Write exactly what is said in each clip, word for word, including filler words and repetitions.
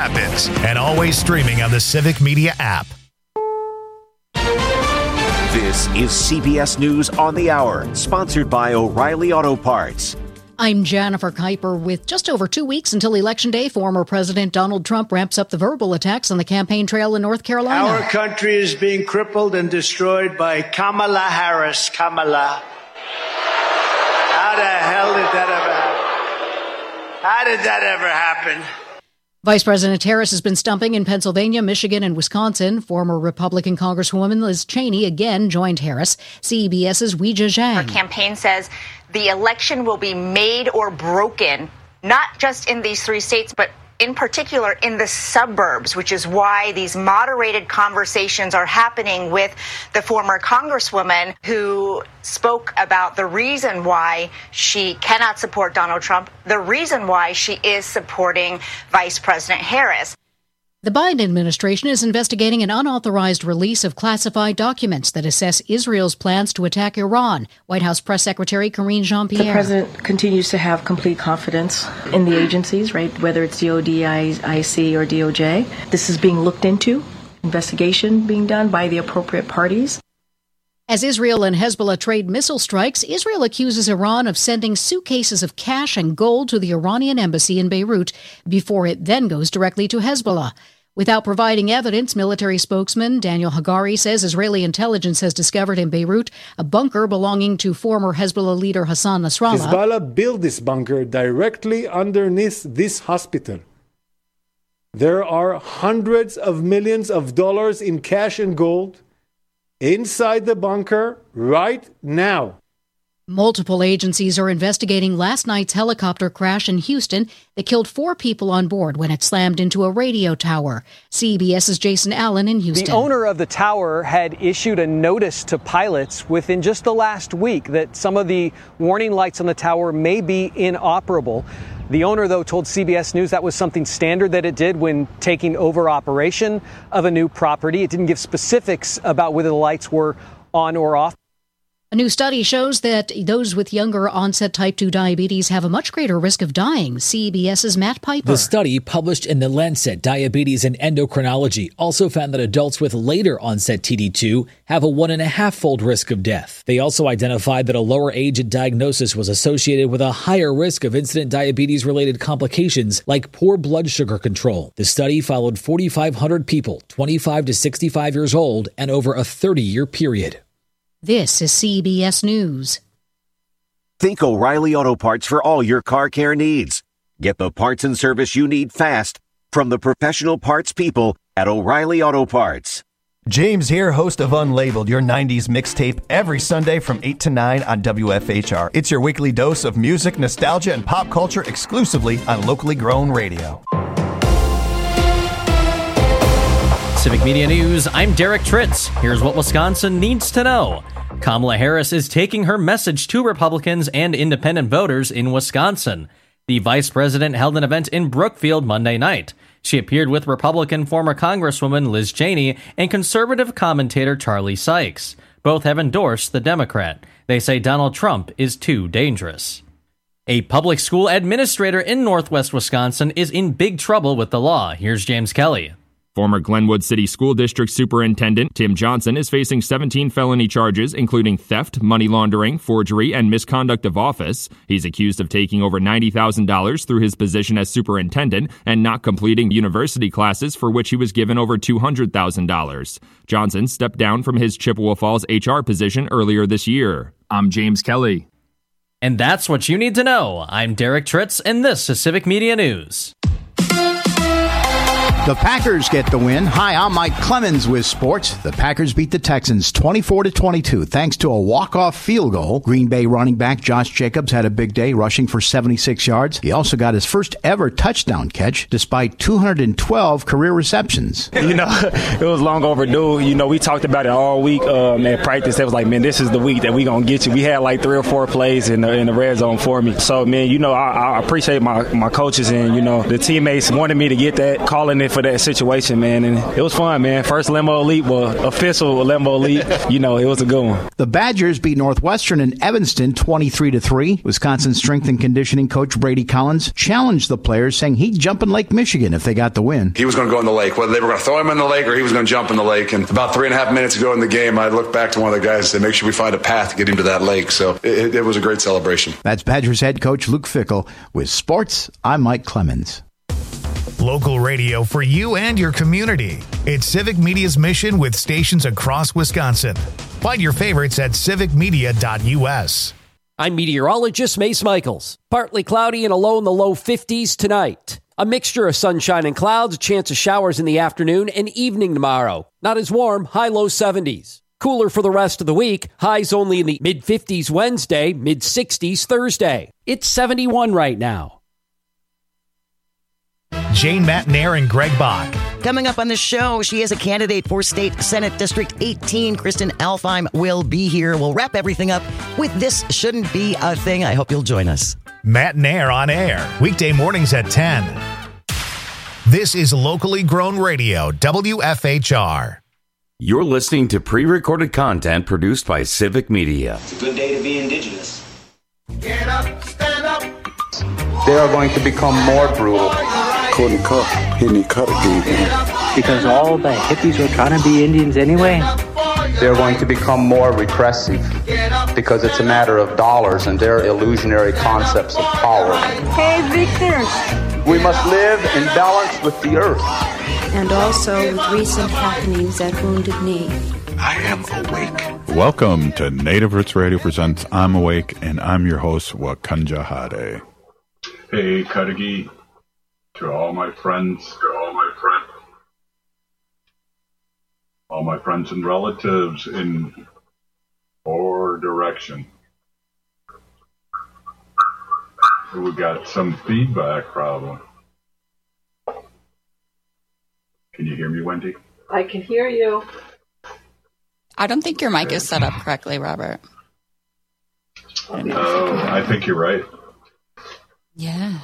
happens. And always streaming on the Civic Media app. This is C B S News on the Hour, sponsored by O'Reilly Auto Parts. I'm Jennifer Kuiper. With just over two weeks until Election Day, former President Donald Trump ramps up the verbal attacks on the campaign trail in North Carolina. Our country is being crippled and destroyed by Kamala Harris. Kamala. How the hell did that ever happen? How did that ever happen? Vice President Harris has been stumping in Pennsylvania, Michigan, and Wisconsin. Former Republican Congresswoman Liz Cheney again joined Harris. CBS's Weijia Zhang. Her campaign says the election will be made or broken, not just in these three states, but in particular in the suburbs, which is why these moderated conversations are happening with the former Congresswoman who spoke about the reason why she cannot support Donald Trump, the reason why she is supporting Vice President Harris. The Biden administration is investigating an unauthorized release of classified documents that assess Israel's plans to attack Iran. White House Press Secretary Karine Jean-Pierre. The president continues to have complete confidence in the agencies, right, whether it's D O D, I C, or D O J. This is being looked into, investigation being done by the appropriate parties. As Israel and Hezbollah trade missile strikes, Israel accuses Iran of sending suitcases of cash and gold to the Iranian embassy in Beirut before it then goes directly to Hezbollah. Without providing evidence, military spokesman Daniel Hagari says Israeli intelligence has discovered in Beirut a bunker belonging to former Hezbollah leader Hassan Nasrallah. Hezbollah built this bunker directly underneath this hospital. There are hundreds of millions of dollars in cash and gold inside the bunker right now. Multiple agencies are investigating last night's helicopter crash in Houston that killed four people on board when it slammed into a radio tower. CBS's Jason Allen in Houston. The owner of the tower had issued a notice to pilots within just the last week that some of the warning lights on the tower may be inoperable. The owner, though, told C B S News that was something standard that it did when taking over operation of a new property. It didn't give specifics about whether the lights were on or off. A new study shows that those with younger onset type two diabetes have a much greater risk of dying. CBS's Matt Piper. The study, published in The Lancet Diabetes and Endocrinology, also found that adults with later onset T D two have a one and a half fold risk of death. They also identified that a lower age at diagnosis was associated with a higher risk of incident diabetes-related complications like poor blood sugar control. The study followed forty-five hundred people, twenty-five to sixty-five years old, and over a thirty-year period. This is C B S News. Think O'Reilly Auto Parts for all your car care needs. Get the parts and service you need fast from the professional parts people at O'Reilly Auto Parts. James here, host of Unlabeled, your nineties mixtape, every Sunday from eight to nine on W F H R. It's your weekly dose of music, nostalgia, and pop culture exclusively on locally grown radio. Civic Media News, I'm Derek Tritz. Here's what Wisconsin needs to know. Kamala Harris is taking her message to Republicans and independent voters in Wisconsin. The vice president held an event in Brookfield Monday night. She appeared with Republican former Congresswoman Liz Cheney and conservative commentator Charlie Sykes. Both have endorsed the Democrat. They say Donald Trump is too dangerous. A public school administrator in northwest Wisconsin is in big trouble with the law. Here's James Kelly. Former Glenwood City School District Superintendent Tim Johnson is facing seventeen felony charges, including theft, money laundering, forgery, and misconduct of office. He's accused of taking over ninety thousand dollars through his position as superintendent and not completing university classes for which he was given over two hundred thousand dollars. Johnson stepped down from his Chippewa Falls H R position earlier this year. I'm James Kelly. And that's what you need to know. I'm Derek Tritz, and this is Civic Media News. The Packers get the win. Hi, I'm Mike Clemens with sports. The Packers beat the Texans twenty-four to twenty-two thanks to a walk-off field goal. Green Bay running back Josh Jacobs had a big day, rushing for seventy-six yards. He also got his first ever touchdown catch despite two hundred twelve career receptions. You know, it was long overdue. You know, we talked about it all week um, at practice. It was like, man, this is the week that we going to get you. We had like three or four plays in the, in the red zone for me. So, man, you know, I, I appreciate my, my coaches and, you know, the teammates wanted me to get that, calling it for that situation, man. And it was fun, man. First Limbo Leap, well, official Limbo Leap. You know, it was a good one. The Badgers beat Northwestern in Evanston twenty-three to three. Wisconsin strength and conditioning coach Brady Collins challenged the players, saying he'd jump in Lake Michigan if they got the win. He was going to go in the lake, whether they were going to throw him in the lake or he was going to jump in the lake. And about three and a half minutes ago in the game, I looked back to one of the guys and said, make sure we find a path to get him to that lake. So it, it was a great celebration. That's Badgers head coach Luke Fickell. With sports, I'm Mike Clemens. Local radio for you and your community. It's Civic Media's mission with stations across Wisconsin. Find your favorites at civic media dot u s. I'm meteorologist Mace Michaels. Partly cloudy and a low in the low fifties tonight. A mixture of sunshine and clouds, a chance of showers in the afternoon and evening tomorrow. Not as warm, high low seventies. Cooler for the rest of the week, highs only in the mid-fifties Wednesday, mid-sixties Thursday. It's seventy-one right now. Jane Matnair and Greg Bach. Coming up on the show, she is a candidate for State Senate District eighteen. Kristen Alfheim will be here. We'll wrap everything up with This Shouldn't Be a Thing. I hope you'll join us. Matnair on air, weekday mornings at ten. This is locally grown radio, W F H R. You're listening to pre-recorded content produced by Civic Media. It's a good day to be Indigenous. Get up, stand up. They are going to become more brutal. Couldn't cut, hitting cut again. Because all the hippies were trying to be Indians anyway. They're going to become more repressive because it's a matter of dollars and their illusionary concepts of power. Hey, Victor. We must live in balance with the earth. And also with recent happenings at Wounded Knee. I am awake. Welcome to Native Roots Radio presents I'm Awake, and I'm your host, Wakanja Hade. Hey, Kadagi. To all my friends, to all my friends, all my friends and relatives in our direction. We got some feedback problem. Can you hear me, Wendy? I can hear you. I don't think your mic is set up correctly, Robert. Oh, I think you're right. Yeah.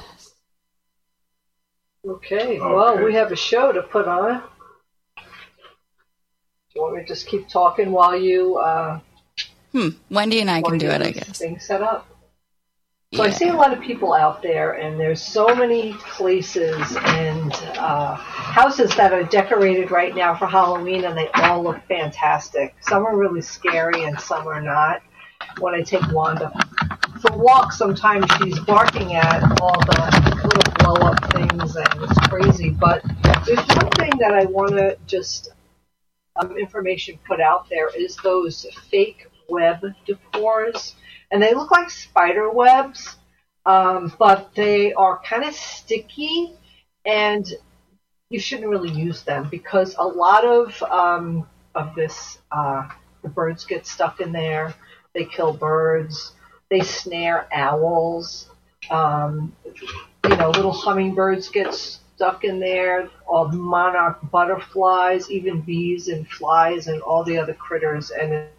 Okay, well, Okay. we have a show to put on. Do you want me to just keep talking while you... Uh, Hmm. Wendy and I can while do you it, I get guess. Things set up. So Yeah. I see a lot of people out there, and there's so many places and uh, houses that are decorated right now for Halloween, and they all look fantastic. Some are really scary, and some are not. When I take Wanda for walks, sometimes she's barking at all the little blow-up things, and it's crazy. But there's one thing that I want to just um, information put out there is those fake web decors. And they look like spider webs, um, but they are kind of sticky, and you shouldn't really use them because a lot of um, of this, uh, the birds get stuck in there. They kill birds. They snare owls. Um, you know, little hummingbirds get stuck in there. All monarch butterflies, even bees and flies, and all the other critters. And it,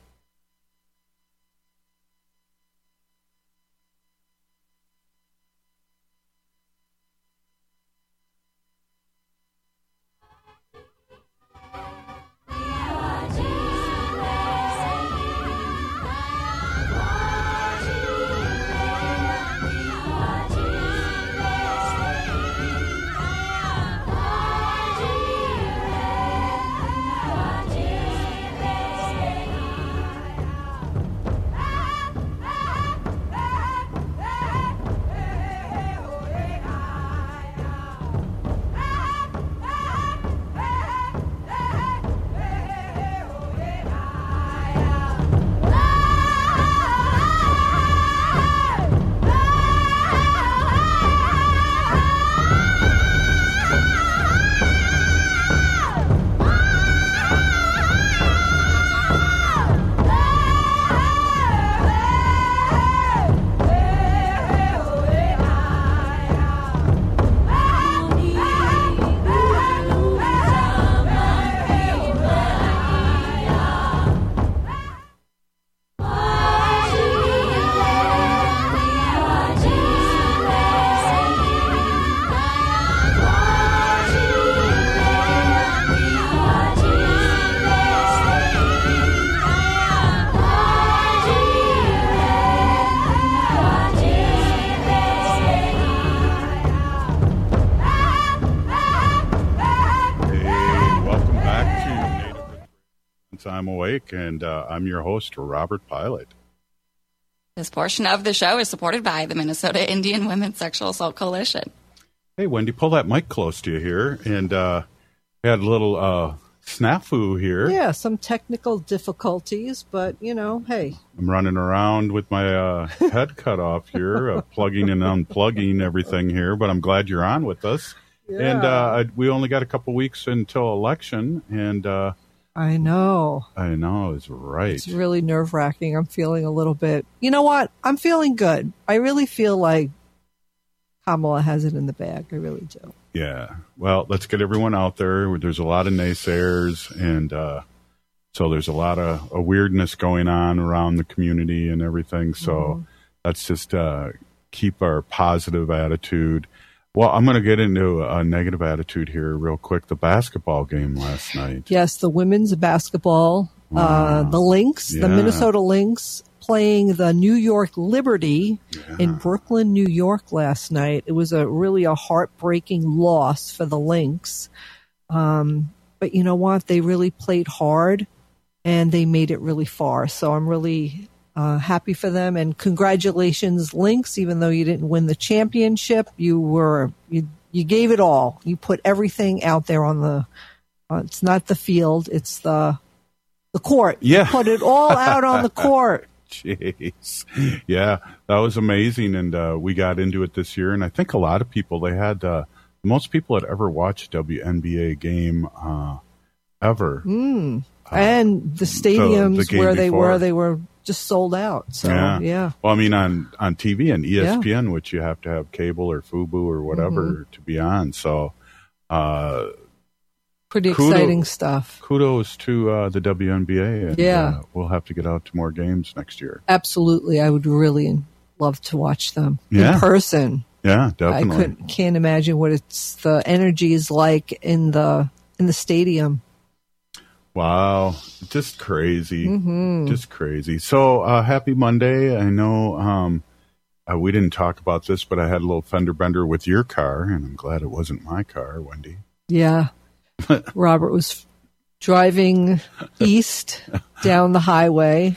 Presents I'm Awake, and uh, I'm your host, Robert Pilot. This portion of the show is supported by the Minnesota Indian Women's Sexual Assault Coalition. Hey, Wendy, pull that mic close to you here. And uh, had a little uh, snafu here. Yeah, some technical difficulties, but, you know, hey. I'm running around with my uh, head cut off here, uh, plugging and unplugging everything here, but I'm glad you're on with us. Yeah. And uh, we only got a couple weeks until election, and uh, I know. I know, it's right. It's really nerve-wracking. I'm feeling a little bit, you know what? I'm feeling good. I really feel like Kamala has it in the bag. I really do. Yeah. Well, let's get everyone out there. There's a lot of naysayers, and uh, so there's a lot of a weirdness going on around the community and everything. So mm-hmm. let's just uh, keep our positive attitude. Well, I'm going to get into a negative attitude here real quick. The basketball game last night. Yes, the women's basketball, wow. uh, the Lynx, yeah. the Minnesota Lynx playing the New York Liberty yeah. in Brooklyn, New York last night. It was a really a heartbreaking loss for the Lynx. Um, but you know what? They really played hard, and they made it really far. So I'm really Uh, happy for them, and congratulations, Lynx. Even though you didn't win the championship, you were you you gave it all. You put everything out there on the. Uh, it's not the field; it's the the court. Yeah, you put it all out on the court. Jeez, yeah, that was amazing, and uh, we got into it this year. And I think a lot of people they had uh, most people had ever watched a W N B A game uh, ever, mm. uh, and the stadiums the, the where they before. were, they were. Just sold out. So, yeah. yeah. Well, I mean, on, on T V and E S P N, yeah. which you have to have cable or Fubo or whatever mm-hmm. to be on. So, uh, pretty kudos, exciting stuff. Kudos to uh, the W N B A. And, yeah. Uh, we'll have to get out to more games next year. Absolutely. I would really love to watch them yeah. in person. Yeah, definitely. I couldn't, can't imagine what it's the energy is like in the in the stadium. Wow, just crazy, mm-hmm. just crazy. So, uh, happy Monday. I know um, uh, we didn't talk about this, but I had a little fender bender with your car, and I'm glad it wasn't my car, Wendy. Yeah. Robert was driving east down the highway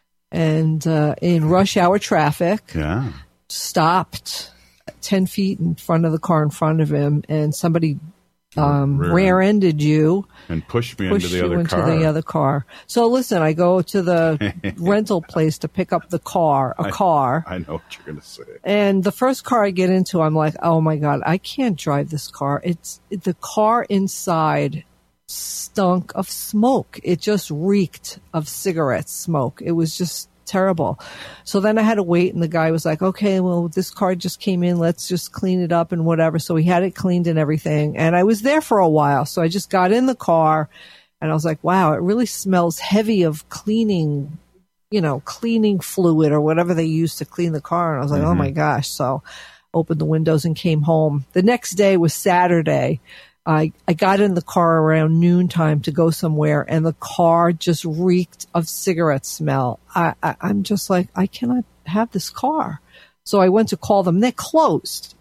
and uh, in rush hour traffic. Yeah. Stopped ten feet in front of the car in front of him, and somebody Um, rear-ended you and pushed me pushed into the you other into car. the other car. So listen, I go to the rental place to pick up the car, a I, car. I know what you're going to say. And the first car I get into, I'm like, oh my God, I can't drive this car. It's it, the car inside stunk of smoke. It just reeked of cigarette smoke. It was just terrible. So then I had to wait, and the guy was like, okay, well, this car just came in. Let's just clean it up and whatever. So he had it cleaned and everything. And I was there for a while. So I just got in the car, and I was like, wow, it really smells heavy of cleaning, you know, cleaning fluid or whatever they use to clean the car. And I was like, mm-hmm. oh my gosh. So opened the windows and came home. The next day was Saturday. I, I got in the car around noontime to go somewhere, and the car just reeked of cigarette smell. I, I, I'm just like, I cannot have this car. So I went to call them. They're closed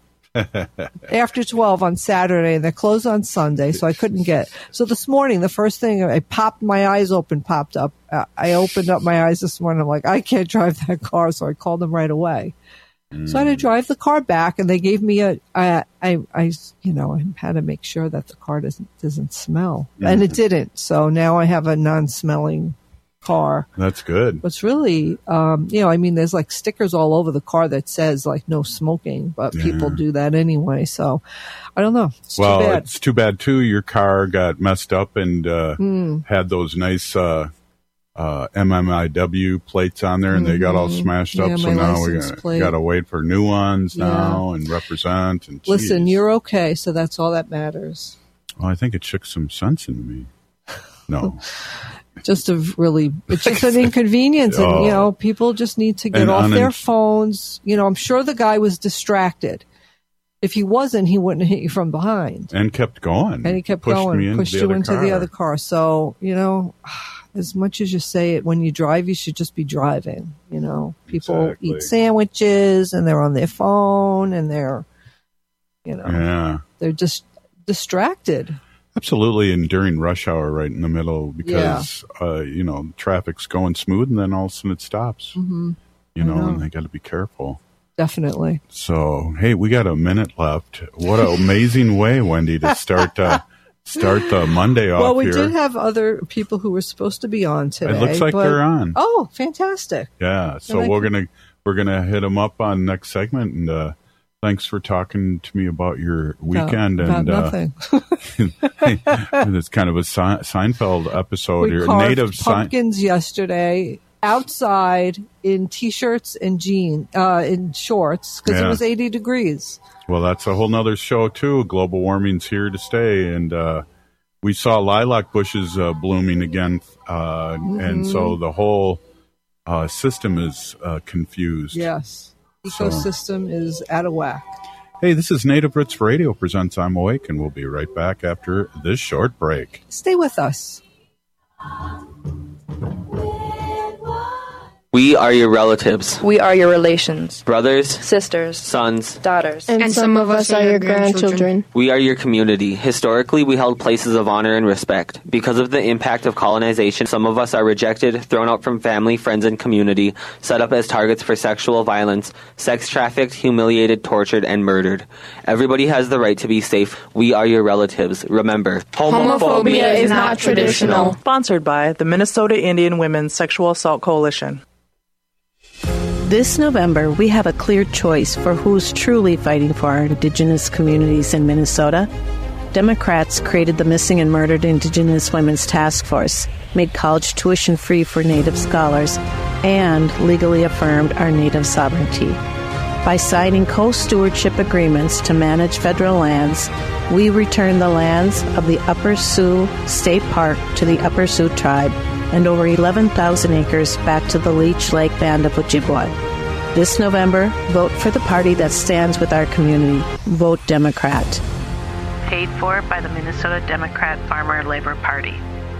after twelve on Saturday, and they're closed on Sunday, so I couldn't get. So this morning, the first thing I popped, my eyes open, popped up. Uh, I opened up my eyes this morning. I'm like, I can't drive that car, so I called them right away. So I had to drive the car back, and they gave me a, I, I, I, you know, I had to make sure that the car doesn't, doesn't smell. Mm-hmm. And it didn't. So now I have a non-smelling car. That's good. What's really, um, you know, I mean, there's like stickers all over the car that says like no smoking, but yeah. people do that anyway. So I don't know. It's well, too bad. It's too bad too. Your car got messed up and, uh, mm. had those nice, uh, Uh, M M I W plates on there, and they got all smashed yeah, up. So now we got got to wait for new ones yeah. now and represent. And listen, geez. you're okay, so that's all that matters. Well, I think it shook some sense into me. No, just a really, it's just an inconvenience, and oh. you know, people just need to get and off unin- their phones. You know, I'm sure the guy was distracted. If he wasn't, he wouldn't have hit you from behind. And kept going. And he kept pushed going, me into pushed the you other into car. the other car. So, you know, as much as you say it, when you drive, you should just be driving. You know, people Exactly. eat sandwiches and they're on their phone and they're, you know, Yeah. they're just distracted. Absolutely, and during rush hour, right in the middle, because yeah. uh, you know traffic's going smooth, and then all of a sudden it stops. Mm-hmm. You know, know, and they got to be careful. Definitely. So, hey, we got a minute left. What an amazing way, Wendy, to start uh, start the Monday off. Well, we here. did have other people who were supposed to be on today. It looks like but, they're on. Oh, fantastic! Yeah, so like we're gonna we're gonna hit them up on next segment, and uh, thanks for talking to me about your weekend. About, and about nothing. Uh, it's kind of a Se- Seinfeld episode. We here. carved Native pumpkins Sein- yesterday outside in t-shirts and jeans, uh, in shorts because yeah. it was eighty degrees. Well, that's a whole nother show too. Global warming's here to stay, and uh, we saw lilac bushes uh, blooming again, uh, Mm-hmm. and so the whole uh, system is uh, confused. Yes, So- ecosystem is out of whack. Hey, this is Native Roots Radio presents I'm Awake, and we'll be right back after this short break. Stay with us. We are your relatives. We are your relations. Brothers, sisters, sons, daughters. And, and some of us are your grandchildren. We are your community. Historically, we held places of honor and respect. Because of the impact of colonization, some of us are rejected, thrown out from family, friends, and community, set up as targets for sexual violence, sex trafficked, humiliated, tortured, and murdered. Everybody has the right to be safe. We are your relatives. Remember, homophobia, homophobia is not traditional. Sponsored by the Minnesota Indian Women's Sexual Assault Coalition. This November, we have a clear choice for who's truly fighting for our Indigenous communities in Minnesota. Democrats created the Missing and Murdered Indigenous Women's Task Force, made college tuition free for Native scholars, and legally affirmed our Native sovereignty. By signing co-stewardship agreements to manage federal lands, we return the lands of the Upper Sioux State Park to the Upper Sioux Tribe and over eleven thousand acres back to the Leech Lake Band of Ojibwa. This November, vote for the party that stands with our community. Vote Democrat. Paid for by the Minnesota Democrat Farmer Labor Party.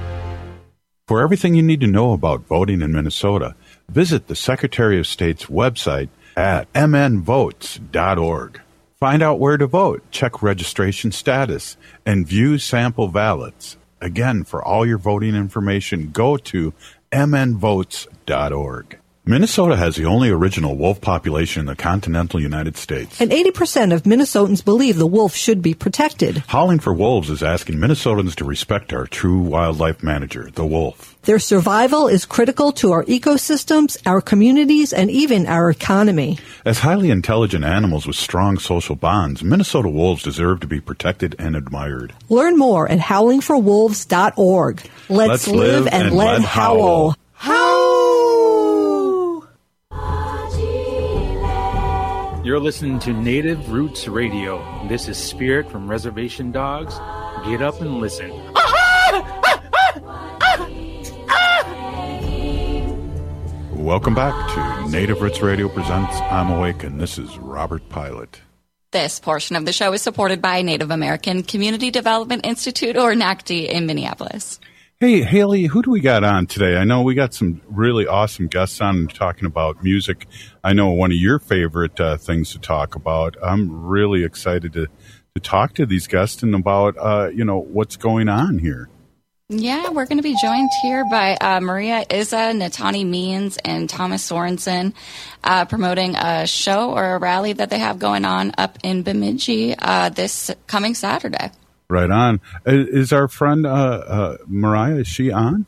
For everything you need to know about voting in Minnesota, visit the Secretary of State's website at m n votes dot org. Find out where to vote, check registration status, and view sample ballots. Again, for all your voting information, go to m n votes dot org. Minnesota has the only original wolf population in the continental United States. And eighty percent of Minnesotans believe the wolf should be protected. Howling for Wolves is asking Minnesotans to respect our true wildlife manager, the wolf. Their survival is critical to our ecosystems, our communities, and even our economy. As highly intelligent animals with strong social bonds, Minnesota wolves deserve to be protected and admired. Learn more at howling for wolves dot org. Let's, Let's live, live and, and let, let howl. howl. You're listening to Native Roots Radio. This is Spirit from Reservation Dogs. Get up and listen. Welcome back to Native Roots Radio presents I'm Awake, and this is Robert Pilot. This portion of the show is supported by Native American Community Development Institute, or N A C D, in Minneapolis. Hey, Haley, who do we got on today? I know we got some really awesome guests on talking about music. I know one of your favorite uh, things to talk about. I'm really excited to, to talk to these guests and about, uh, you know, what's going on here. Yeah, we're going to be joined here by uh, Maria Izza, Natani Means, and Thomas Sorensen, uh, promoting a show or a rally that they have going on up in Bemidji uh, this coming Saturday. Right on. Is our friend uh, uh, Mariah, is she on?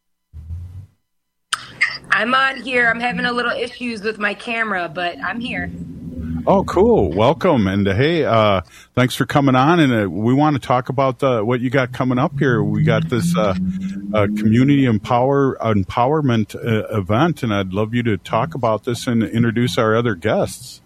I'm on here. I'm having a little issues with my camera, but I'm here. Oh, cool. Welcome. And uh, hey, uh, thanks for coming on. And uh, we want to talk about the, what you got coming up here. We got this uh, uh, community empower empowerment uh, event, and I'd love you to talk about this and introduce our other guests.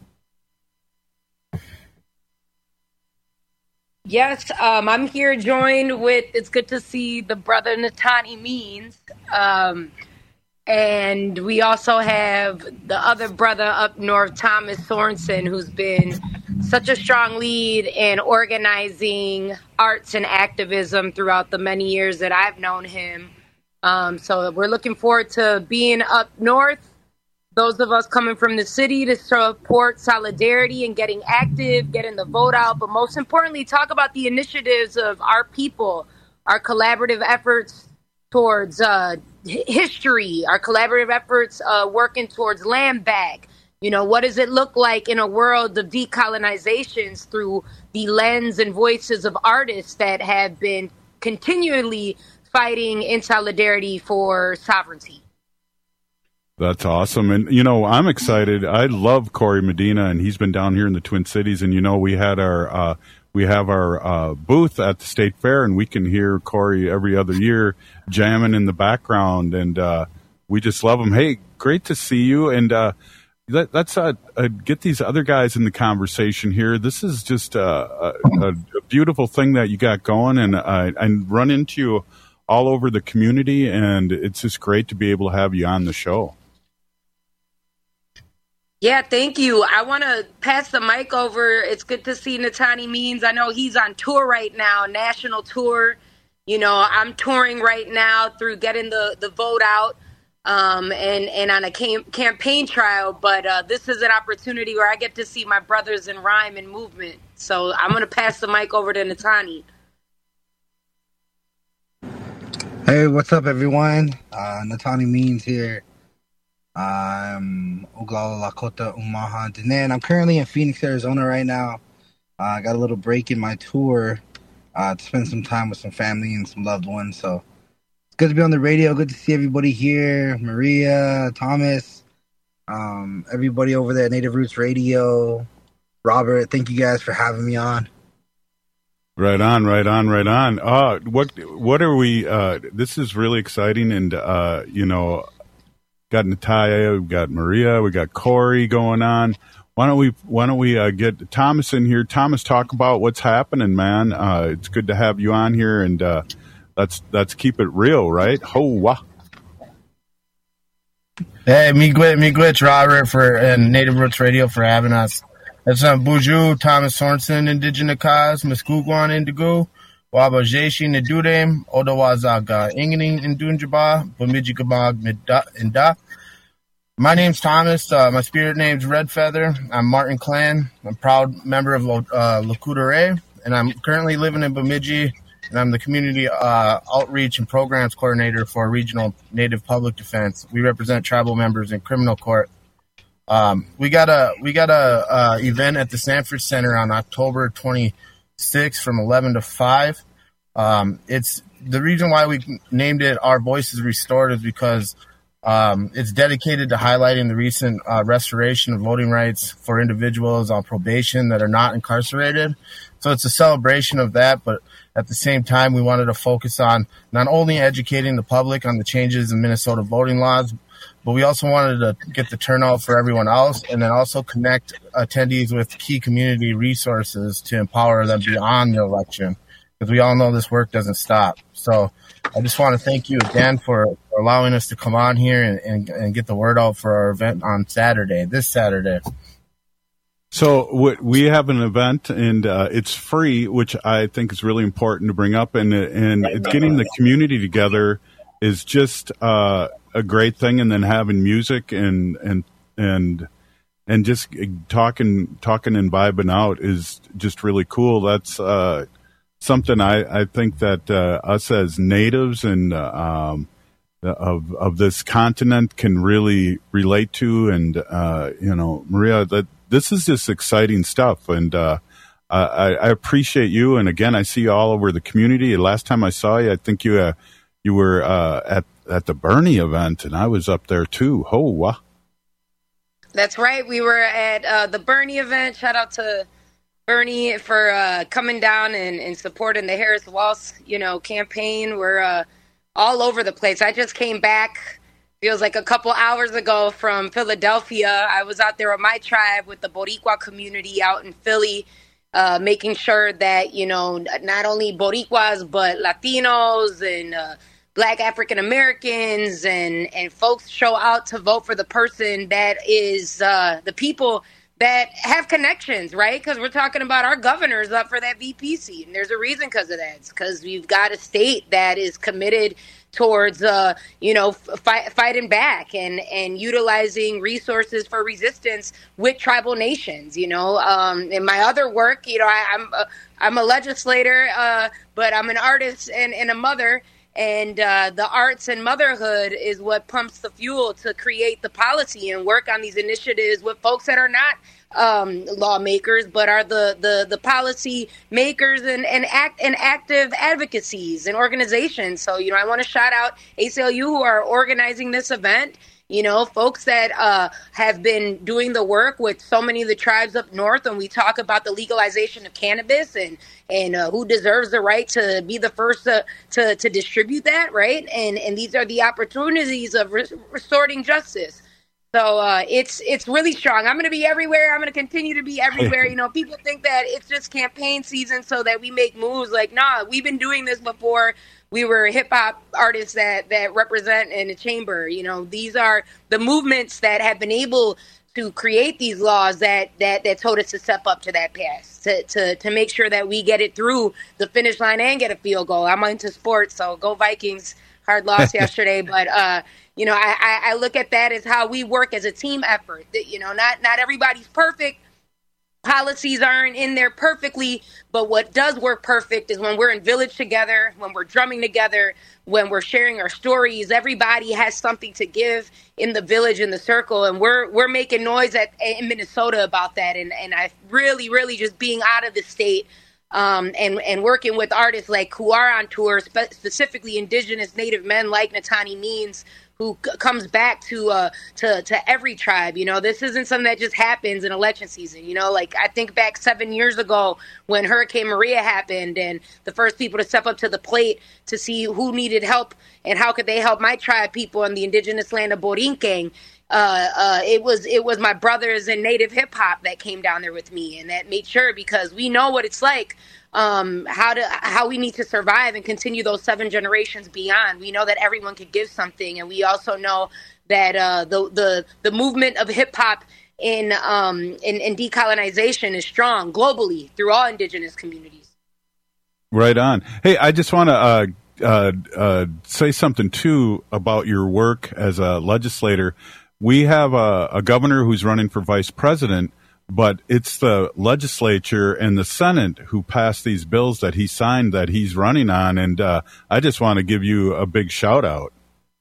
Yes, um, I'm here joined with, it's good to see the brother Natani Means. Um, and we also have the other brother up north, Thomas Sorensen, who's been such a strong lead in organizing arts and activism throughout the many years that I've known him. Um, so we're looking forward to being up north, those of us coming from the city to support solidarity and getting active, getting the vote out, but most importantly, talk about the initiatives of our people, our collaborative efforts towards uh, history, our collaborative efforts uh, working towards land back. You know, what does it look like in a world of decolonizations through the lens and voices of artists that have been continually fighting in solidarity for sovereignty? That's awesome. And, you know, I'm excited. I love Corey Medina, and he's been down here in the Twin Cities. And, you know, we had our, uh, we have our uh, booth at the State Fair, and we can hear Corey every other year jamming in the background. And uh, we just love him. Hey, great to see you. And uh, let, let's uh, uh, get these other guys in the conversation here. This is just uh, a, a beautiful thing that you got going. And uh, I run into you all over the community, and it's just great to be able to have you on the show. Yeah, thank you. I want to pass the mic over. It's good to see Natani Means. I know he's on tour right now, national tour. You know, I'm touring right now through getting the, the vote out um, and, and on a cam- campaign trial. But uh, this is an opportunity where I get to see my brothers in rhyme and movement. So I'm going to pass the mic over to Natani. Hey, what's up, everyone? Uh, Natani Means here. I'm Oglala Lakota Umaha Dinan. I'm currently in Phoenix, Arizona right now. Uh, I got a little break in my tour uh, to spend some time with some family and some loved ones. So it's good to be on the radio. Good to see everybody here. Maria, Thomas, um, everybody over there at Native Roots Radio. Robert, thank you guys for having me on. Right on, right on, right on. Uh, what what are we? Uh, this is really exciting, and uh, you know. Got Natalia, we've got Maria, we got Corey going on. Why don't we Why don't we uh, get Thomas in here? Thomas, talk about what's happening, man. Uh, it's good to have you on here, and uh, let's let's keep it real, right? Ho wah. Hey, Miigwech, Miigwech, Robert for and Native Roots Radio for having us. That's um, Buju, Thomas Sorensen, Indigenous Cause, Muskugwan Indigo, Waba Jeshi Nedurem, Odawazaga, Ingening Indunjaba, Bamiji Kabag Inda. My name's Thomas. Uh, my spirit name's Red Feather. I'm Martin Clan. I'm a proud member of uh, Lakota Ray, and I'm currently living in Bemidji, and I'm the Community uh, Outreach and Programs Coordinator for Regional Native Public Defense. We represent tribal members in criminal court. Um, we got a we got a uh, event at the Sanford Center on October twenty-sixth from eleven to five. Um, it's the reason why we named it Our Voices Restored is because um, it's dedicated to highlighting the recent uh, restoration of voting rights for individuals on probation that are not incarcerated. So it's a celebration of that, but at the same time, we wanted to focus on not only educating the public on the changes in Minnesota voting laws, but we also wanted to get the turnout for everyone else and then also connect attendees with key community resources to empower them beyond the election, because we all know this work doesn't stop. So I just want to thank you again for allowing us to come on here and, and, and get the word out for our event on Saturday, this Saturday. So we have an event, and uh, it's free, which I think is really important to bring up, and and it's getting the community together is just uh, a great thing, and then having music and and and and just talking talking and vibing out is just really cool. That's uh, something I, I think that uh, us as natives and uh, um, of of this continent can really relate to, and uh, you know, Maria, that. This is just exciting stuff, and uh, I, I appreciate you. And again, I see you all over the community. Last time I saw you, I think you uh, you were uh, at at the Bernie event, and I was up there too. Ho, wah. That's right. We were at uh, the Bernie event. Shout out to Bernie for uh, coming down and, and supporting the Harris Walz, you know, campaign. We're uh, all over the place. I just came back. Feels like a couple hours ago from Philadelphia. I was out there with my tribe, with the Boricua community out in Philly, uh, making sure that, you know, not only Boricuas, but Latinos and uh, Black African Americans and, and folks show out to vote for the person that is uh, the people that have connections, right? Because we're talking about our governors up for that V P seat. And there's a reason because of that. It's because we've got a state that is committed towards, uh, you know, fight, fighting back and, and utilizing resources for resistance with tribal nations. You know, um, in my other work, you know, I, I'm a, I'm a legislator, uh, but I'm an artist and, and a mother. And uh, the arts and motherhood is what pumps the fuel to create the policy and work on these initiatives with folks that are not um, lawmakers, but are the, the, the policy makers and, and act and active advocacies and organizations. So, you know, I want to shout out A C L U who are organizing this event. You know, folks that uh, have been doing the work with so many of the tribes up north, and we talk about the legalization of cannabis and and uh, who deserves the right to be the first to, to, to distribute that, right? And and these are the opportunities of re- restoring justice. So uh, it's it's really strong. I'm going to be everywhere. I'm going to continue to be everywhere. You know, people think that it's just campaign season so that we make moves. Like, nah, we've been doing this before. We were hip hop artists that, that represent in the chamber. You know, these are the movements that have been able to create these laws that, that, that told us to step up to that pass, to, to, to make sure that we get it through the finish line and get a field goal. I'm into sports, so go Vikings. Hard loss yesterday, but, uh, you know, I, I look at that as how we work as a team effort. That, you know, not, not everybody's perfect. Policies aren't in there perfectly, but what does work perfect is when we're in village together, when we're drumming together, when we're sharing our stories. Everybody has something to give in the village, in the circle, and we're we're making noise at in Minnesota about that. And and I really, really just being out of the state um, and and working with artists like who are on tour, spe- specifically Indigenous Native men like Natani Means, who c- comes back to uh to to every tribe. You know, this isn't something that just happens in election season. You know, like I think back seven years ago when Hurricane Maria happened, and the first people to step up to the plate to see who needed help and how could they help my tribe people in the indigenous land of Borinquen. Uh, uh, it was it was my brothers in Native hip hop that came down there with me, and that made sure, because we know what it's like. Um, how to how we need to survive and continue those seven generations beyond. We know that everyone could give something, and we also know that uh, the the the movement of hip hop in um in, in decolonization is strong globally through all indigenous communities. Right on. Hey, I just want to uh, uh, uh, say something too about your work as a legislator. We have a, a governor who's running for vice president, but it's the legislature and the Senate who passed these bills that he signed that he's running on. And uh, I just want to give you a big shout out.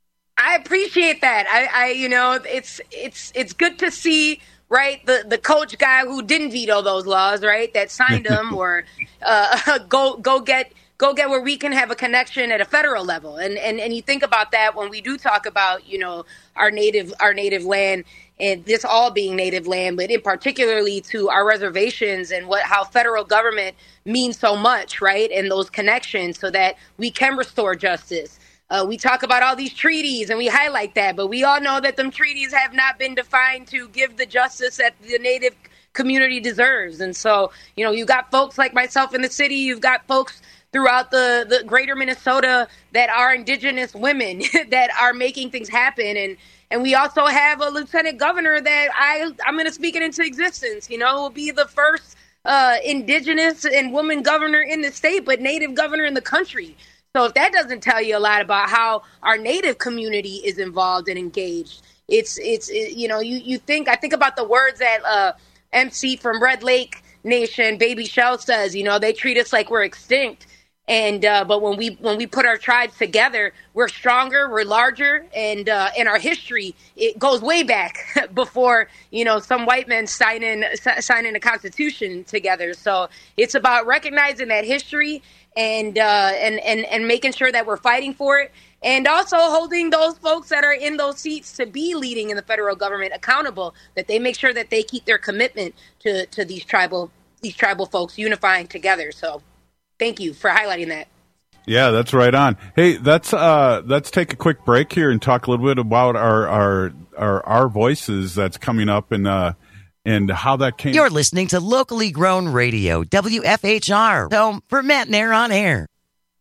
I appreciate that. I, I, you know, it's it's it's good to see, right, the, the coach guy who didn't veto those laws, right, that signed them, or uh, go go get go get where we can have a connection at a federal level. And, and and you think about that when we do talk about, you know, our native our native land, and this all being native land, but in particularly to our reservations and what how federal government means so much, right, and those connections so that we can restore justice. Uh, we talk about all these treaties and we highlight that, but we all know that them treaties have not been defined to give the justice that the Native community deserves. And so, you know, you've got folks like myself in the city, you've got folks throughout the, the greater Minnesota that are Indigenous women that are making things happen. And and we also have a lieutenant governor that I, I'm going to speak it into existence, you know, will be the first uh, Indigenous and woman governor in the state, but Native governor in the country. So if that doesn't tell you a lot about how our Native community is involved and engaged, it's, it's it, you know, you, you think, I think about the words that uh, M C from Red Lake Nation, Baby Shell, says, you know, they treat us like we're extinct. And uh, but when we when we put our tribes together, we're stronger, we're larger, and uh, in our history, it goes way back before, you know, some white men signing signing the Constitution together. So it's about recognizing that history and uh, and and and making sure that we're fighting for it, and also holding those folks that are in those seats to be leading in the federal government accountable, that they make sure that they keep their commitment to to these tribal these tribal folks unifying together. So. Thank you for highlighting that. Yeah, that's right on. Hey, let's uh, let's take a quick break here and talk a little bit about our our our, our voices that's coming up and uh, and how that came. You're listening to locally grown radio, W F H R, home for Matt Nair on Air.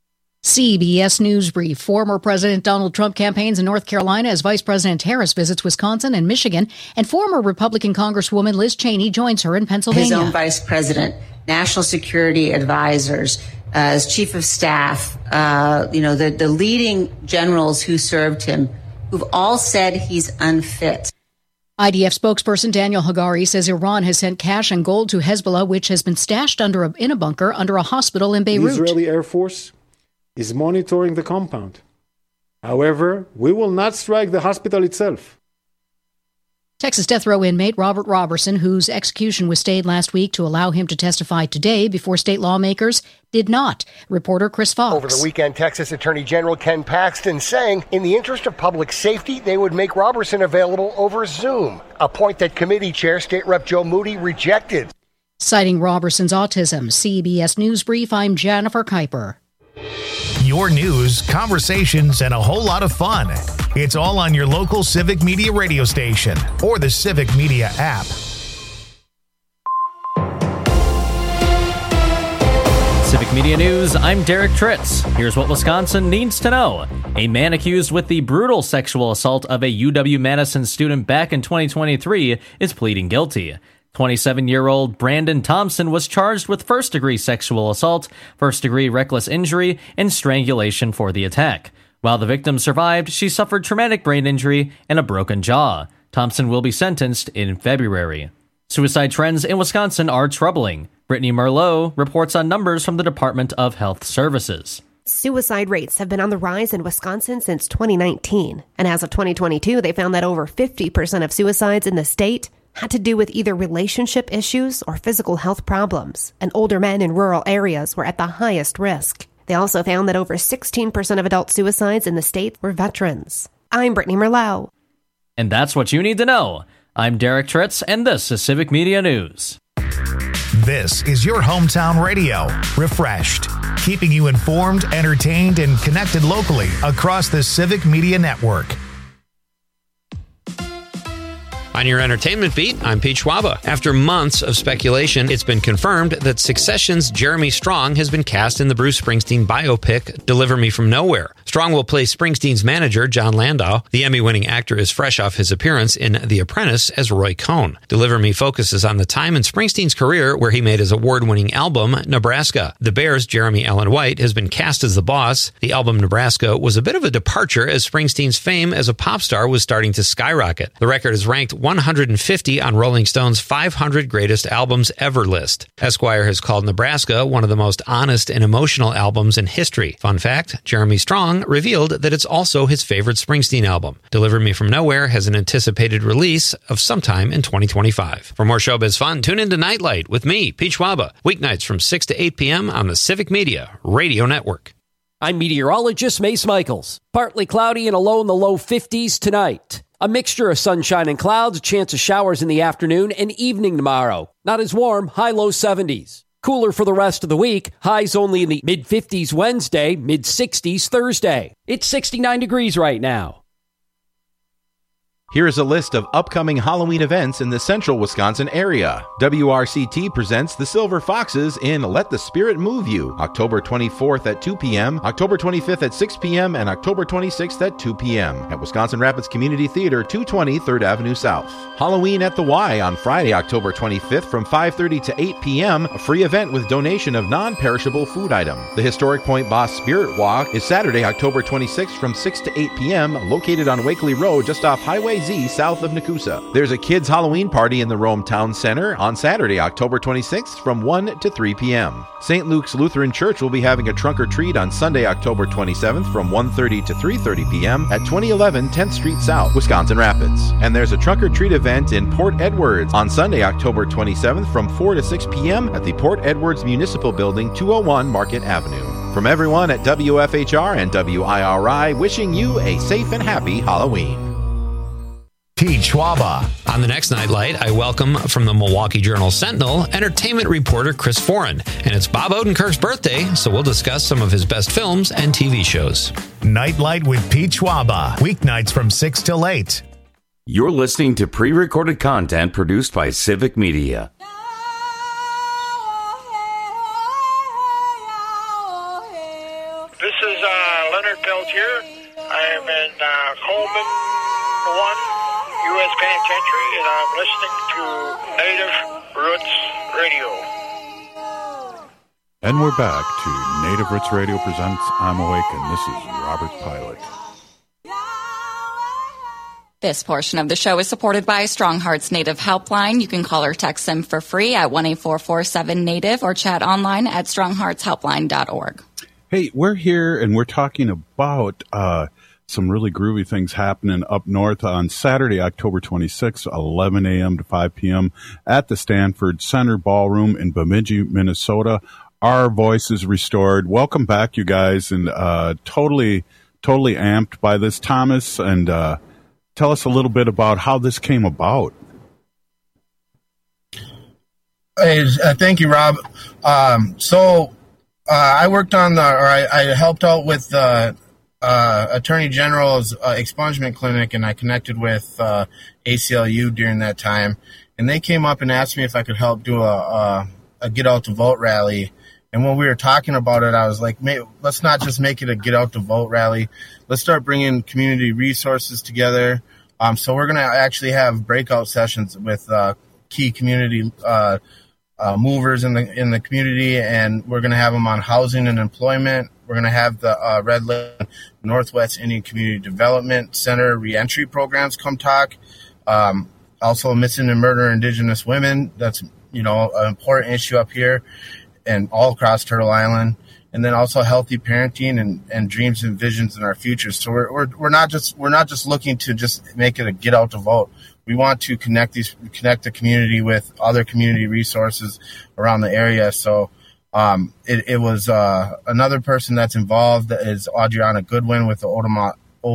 C B S News Brief. Former President Donald Trump campaigns in North Carolina as Vice President Harris visits Wisconsin and Michigan, and former Republican Congresswoman Liz Cheney joins her in Pennsylvania. His own vice president, national security advisors as chief of staff, uh, you know, the, the leading generals who served him, who've all said he's unfit. I D F spokesperson Daniel Hagari says Iran has sent cash and gold to Hezbollah, which has been stashed under a, in a bunker under a hospital in Beirut. The Israeli Air Force is monitoring the compound. However, we will not strike the hospital itself. Texas death row inmate Robert Robertson, whose execution was stayed last week to allow him to testify today before state lawmakers, did not. Reporter Chris Fox. Over the weekend, Texas Attorney General Ken Paxton saying in the interest of public safety, they would make Robertson available over Zoom, a point that committee chair State Representative Joe Moody rejected. Citing Robertson's autism, C B S News Brief, I'm Jennifer Kuiper. Your news, conversations, and a whole lot of fun. It's all on your local Civic Media radio station or the Civic Media app. Civic Media News, I'm Derek Tritz. Here's what Wisconsin needs to know. A man accused with the brutal sexual assault of a U W-Madison student back in twenty twenty-three is pleading guilty. twenty-seven-year-old Brandon Thompson was charged with first-degree sexual assault, first-degree reckless injury, and strangulation for the attack. While the victim survived, she suffered traumatic brain injury and a broken jaw. Thompson will be sentenced in February. Suicide trends in Wisconsin are troubling. Brittany Merlot reports on numbers from the Department of Health Services. Suicide rates have been on the rise in Wisconsin since twenty nineteen. And as of twenty twenty-two, they found that over fifty percent of suicides in the state had to do with either relationship issues or physical health problems, and older men in rural areas were at the highest risk. They also found that over sixteen percent of adult suicides in the state were veterans. I'm Brittany Merlot. And that's what you need to know. I'm Derek Tritz, and this is Civic Media News. This is your hometown radio, refreshed, keeping you informed, entertained, and connected locally across the Civic Media Network. On your entertainment beat, I'm Pete Schwaba. After months of speculation, it's been confirmed that Succession's Jeremy Strong has been cast in the Bruce Springsteen biopic, Deliver Me From Nowhere. Strong will play Springsteen's manager, John Landau. The Emmy-winning actor is fresh off his appearance in The Apprentice as Roy Cohn. Deliver Me focuses on the time in Springsteen's career where he made his award-winning album, Nebraska. The Bears' Jeremy Allen White has been cast as the boss. The album Nebraska was a bit of a departure as Springsteen's fame as a pop star was starting to skyrocket. The record is ranked one hundred fifty on Rolling Stone's five hundred Greatest Albums Ever list. Esquire has called Nebraska one of the most honest and emotional albums in history. Fun fact, Jeremy Strong revealed that it's also his favorite Springsteen album. Deliver Me From Nowhere has an anticipated release of sometime in twenty twenty-five. For more showbiz fun, tune into Nightlight with me, Pete Schwaba, weeknights from six to eight p.m. on the Civic Media Radio Network. I'm meteorologist Mace Michaels. Partly cloudy and a low in the low fifties tonight. A mixture of sunshine and clouds, a chance of showers in the afternoon and evening tomorrow. Not as warm, high-low seventies. Cooler for the rest of the week, highs only in the mid-fifties Wednesday, mid-sixties Thursday. It's sixty-nine degrees right now. Here is a list of upcoming Halloween events in the central Wisconsin area. W R C T presents the Silver Foxes in Let the Spirit Move You, October twenty-fourth at two p.m., October twenty-fifth at six p.m., and October twenty-sixth at two p.m. at Wisconsin Rapids Community Theater, two twenty third Avenue South. Halloween at the Y on Friday, October twenty-fifth from five thirty to eight p.m., a free event with donation of non-perishable food item. The Historic Point Boss Spirit Walk is Saturday, October twenty-sixth from six to eight p.m., located on Wakely Road just off Highway Z south of Nakusa. There's a kids Halloween party in the Rome Town Center on Saturday, October twenty-sixth from one to three p.m. Saint Luke's Lutheran Church will be having a trunk or treat on Sunday, October twenty-seventh from one thirty to three thirty p.m. at twenty eleven tenth Street South, Wisconsin Rapids. And there's a trunk or treat event in Port Edwards on Sunday, October twenty-seventh from four to six p.m. at the Port Edwards Municipal Building, two oh one Market Avenue. From everyone at W F H R and W I R I, wishing you a safe and happy Halloween. Pete Schwaba. On the next Nightlight, I welcome from the Milwaukee Journal Sentinel entertainment reporter Chris Foran. And it's Bob Odenkirk's birthday, so we'll discuss some of his best films and T V shows. Nightlight with Pete Schwaba. Weeknights from six till eight. You're listening to pre-recorded content produced by Civic Media. This is uh, Leonard Peltier. I am in uh, Coleman one U S Penitentiary, and I'm listening to Native Roots Radio. And we're back to Native Roots Radio presents I'm Awakened. This is Robert Pilot. This portion of the show is supported by Strong Hearts Native Helpline. You can call or text them for free at one eight four four seven Native or chat online at strong hearts helpline dot org. Hey, we're here and we're talking about uh, some really groovy things happening up north on Saturday, October twenty-sixth, eleven a.m. to five p.m. at the Stanford Center Ballroom in Bemidji, Minnesota. Our voice is restored. Welcome back, you guys, and uh, totally, totally amped by this, Thomas, and uh, tell us a little bit about how this came about. Hey, uh, thank you, Rob. Um, so uh, I worked on the, or I, I helped out with the uh, Attorney General's uh, expungement clinic, and I connected with uh, A C L U during that time. And they came up and asked me if I could help do a, a, a Get Out to Vote rally. And when we were talking about it, I was like, let's not just make it a Get Out to Vote rally. Let's start bringing community resources together. Um, so we're going to actually have breakout sessions with uh, key community uh, uh, movers in the in the community, and we're going to have them on housing and employment. We're going to have the uh, Red Lake Northwest Indian Community Development Center reentry programs come talk. Um, also, missing and murder Indigenous women. That's, you know, an important issue up here and all across Turtle Island. And then also healthy parenting and, and dreams and visions in our future. So we're, we're we're not just we're not just looking to just make it a get out to vote. We want to connect these connect the community with other community resources around the area. So um, it, it was uh, another person that's involved is Adriana Goodwin with the Otama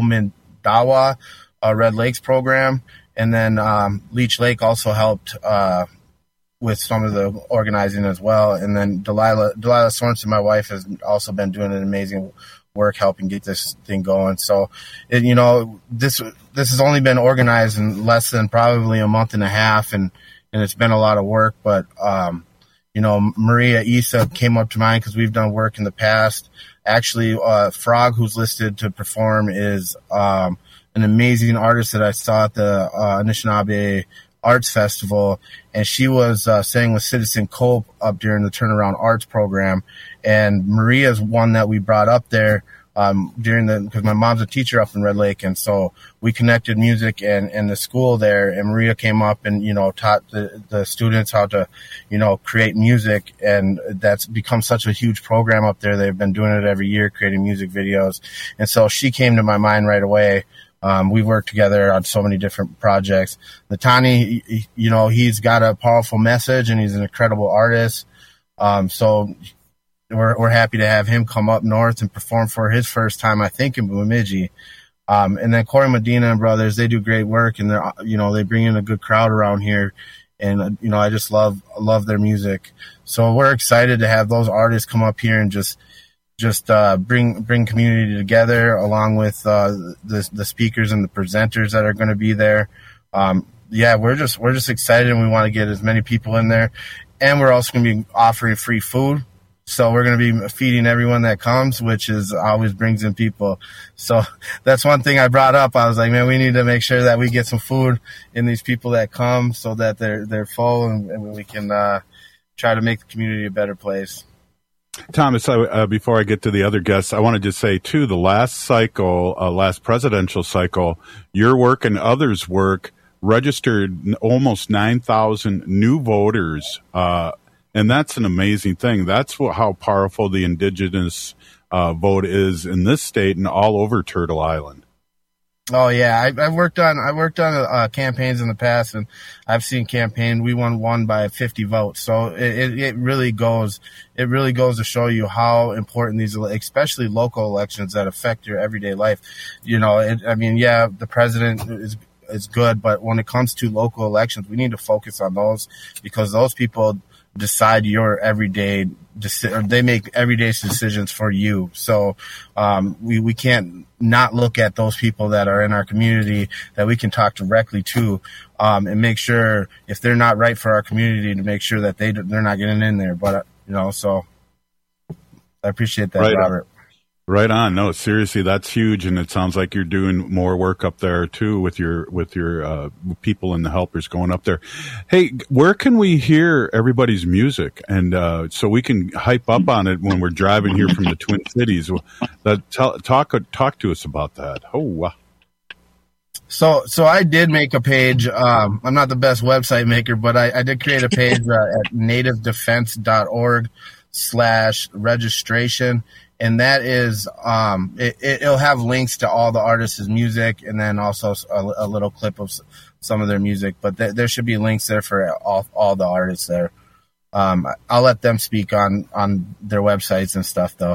Omindawa uh, Red Lakes program, and then um, Leech Lake also helped Uh, with some of the organizing as well. And then Delilah, Delilah Sorensen, my wife, has also been doing an amazing work helping get this thing going. So, it, you know, this, this has only been organized in less than probably a month and a half, and, and it's been a lot of work. But, um, you know, Maria Issa came up to mind because we've done work in the past. Actually, uh, Frog, who's listed to perform, is, um, an amazing artist that I saw at the, uh, Anishinaabe Arts Festival, and she was uh, sang with Citizen Cope up during the Turnaround Arts program. And Maria's one that we brought up there um, during the, because my mom's a teacher up in Red Lake, and so we connected music and, and the school there. And Maria came up and, you know, taught the, the students how to, you know, create music, and that's become such a huge program up there. They've been doing it every year, creating music videos, and so she came to my mind right away. Um, we worked together on so many different projects. Natani, you know, he's got a powerful message and he's an incredible artist. Um, so we're, we're happy to have him come up north and perform for his first time, I think, in Bemidji. Um, and then Corey Medina and brothers, they do great work, and they're, you know, they bring in a good crowd around here. And, uh, you know, I just love, love their music. So we're excited to have those artists come up here and just, just uh, bring bring community together, along with uh, the the speakers and the presenters that are going to be there. Um, yeah, we're just we're just excited, and we want to get as many people in there. And we're also going to be offering free food, so we're going to be feeding everyone that comes, which is always brings in people. So that's one thing I brought up. I was like, man, we need to make sure that we get some food in these people that come, so that they're they're full, and, and we can uh, try to make the community a better place. Thomas, uh, before I get to the other guests, I want to just say, too, the last cycle, uh, last presidential cycle, your work and others' work registered almost nine thousand new voters, uh, and that's an amazing thing. That's what, how powerful the indigenous uh, vote is in this state and all over Turtle Island. Oh yeah, I, I've worked on I worked on uh, campaigns in the past, and I've seen campaign we won one by fifty votes. So it, it, it really goes it really goes to show you how important these, especially local elections that affect your everyday life. You know, it, I mean, yeah, the president is is good, but when it comes to local elections, we need to focus on those, because those people decide your everyday, or they make everyday decisions for you. So um, we, we can't not look at those people that are in our community that we can talk directly to, um, and make sure if they're not right for our community, to make sure that they, they're not getting in there. But, uh, you know, so I appreciate that, right. Robert. Right on. No, seriously, that's huge, and it sounds like you're doing more work up there too with your with your uh, people and the helpers going up there. Hey, where can we hear everybody's music, and uh, so we can hype up on it when we're driving here from the Twin Cities? That tell, talk talk to us about that. Oh, wow. So, so I did make a page. Um, I'm not the best website maker, but I, I did create a page uh, at native defense dot org slash registration. And that is, um, it, it'll have links to all the artists' music, and then also a, a little clip of some of their music. But th- there should be links there for all, all the artists there. Um, I'll let them speak on, on their websites and stuff, though.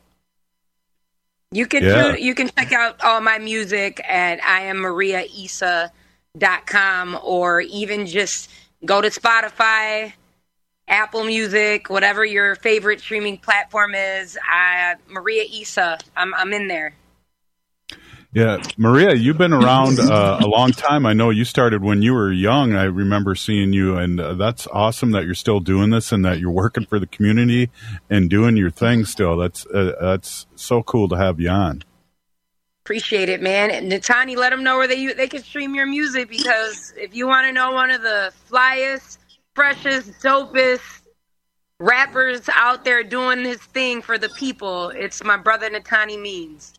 You can Yeah. do, you can check out all my music at I am Maria Issa dot com, or even just go to Spotify, Apple Music, whatever your favorite streaming platform is. I, Maria Issa, I'm I'm in there. Yeah, Maria, you've been around uh, a long time. I know you started when you were young. I remember seeing you, and uh, that's awesome that you're still doing this and that you're working for the community and doing your thing still. That's uh, that's so cool to have you on. Appreciate it, man. And Natani, let them know where they they can stream your music, because if you want to know one of the flyest, freshest, dopest rappers out there doing his thing for the people, it's my brother Natani Means.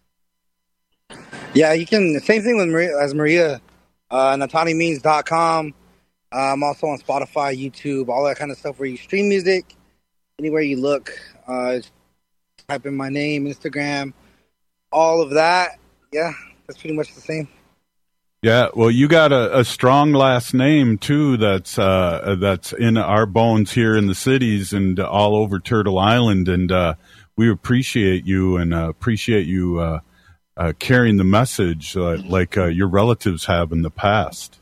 Yeah, you can. Same thing with Maria, as Maria, uh, natani means dot com. Uh, I'm also on Spotify, YouTube, all that kind of stuff where you stream music. Anywhere you look, uh, type in my name, Instagram, all of that. Yeah, that's pretty much the same. Yeah, well, you got a, a strong last name too. That's uh, that's in our bones here in the cities and all over Turtle Island, and uh, we appreciate you and uh, appreciate you uh, uh, carrying the message uh, like uh, your relatives have in the past.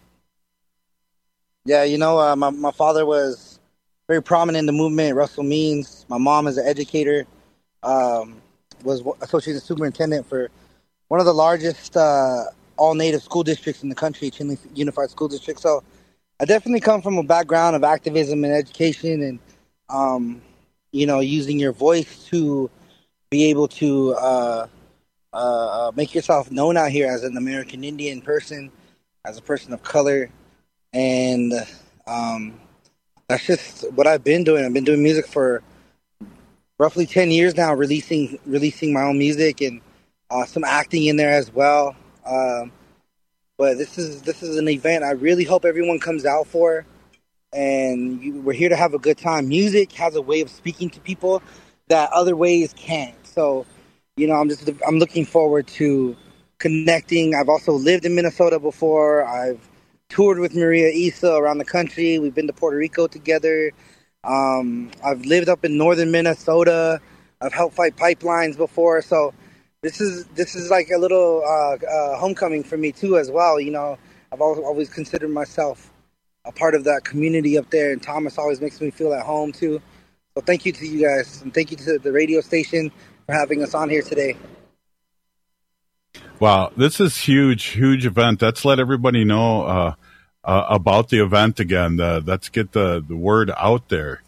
Yeah, you know, uh, my my father was very prominent in the movement. Russell Means. My mom is an educator. Um, was associate superintendent for one of the largest uh, all-native school districts in the country, Chinle Unified School District. So I definitely come from a background of activism and education, and um, you know, using your voice to be able to uh, uh, make yourself known out here as an American Indian person, as a person of color. And um, that's just what I've been doing. I've been doing music for roughly ten years now, releasing releasing my own music and uh, some acting in there as well. Um, but this is this is an event I really hope everyone comes out for, and you, we're here to have a good time. Music has a way of speaking to people that other ways can't. So, you know, I'm just I'm looking forward to connecting. I've also lived in Minnesota before. I've toured with Maria Issa around the country. We've been to Puerto Rico together. Um, I've lived up in northern Minnesota. I've helped fight pipelines before. So this is this is like a little uh, uh, homecoming for me too as well. You know, I've always, always considered myself a part of that community up there, and Thomas always makes me feel at home too. So thank you to you guys, and thank you to the radio station for having us on here today. Wow, this is huge, huge event. Let's let everybody know uh, uh, about the event again. Uh, let's get the, the word out there.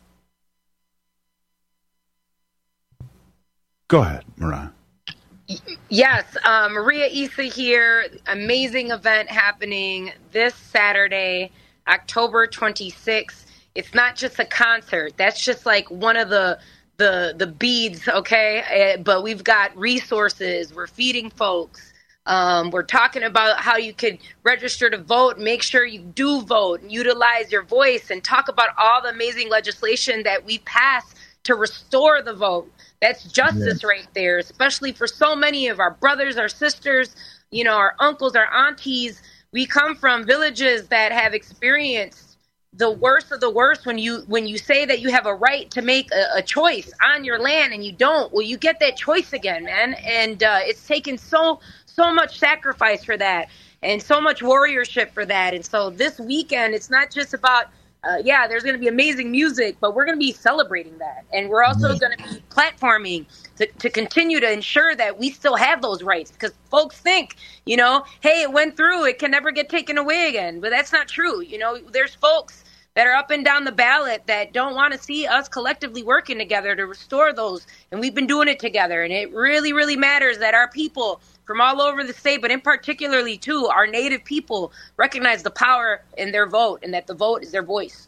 Go ahead, Mariah. Yes, uh, Maria Issa here. Amazing event happening this Saturday, October twenty-sixth. It's not just a concert. That's just like one of the the the beads, okay? Uh, but we've got resources. We're feeding folks. Um, we're talking about how you could register to vote, make sure you do vote, and utilize your voice, and talk about all the amazing legislation that we passed to restore the vote. That's justice yes. right there, especially for so many of our brothers, our sisters, you know, our uncles, our aunties. We come from villages that have experienced the worst of the worst. When you when you say that you have a right to make a, a choice on your land and you don't, well, you get that choice again, man. And uh, it's taken so so much sacrifice for that, and so much warriorship for that. And so this weekend, it's not just about, uh, yeah, there's going to be amazing music, but we're going to be celebrating that. And we're also mm-hmm. going to be platforming to, to continue to ensure that we still have those rights, because folks think, you know, hey, it went through, it can never get taken away again. But that's not true. You know, there's folks that are up and down the ballot that don't want to see us collectively working together to restore those. And we've been doing it together. And it really, really matters that our people from all over the state, but in particularly, too, our Native people recognize the power in their vote and that the vote is their voice.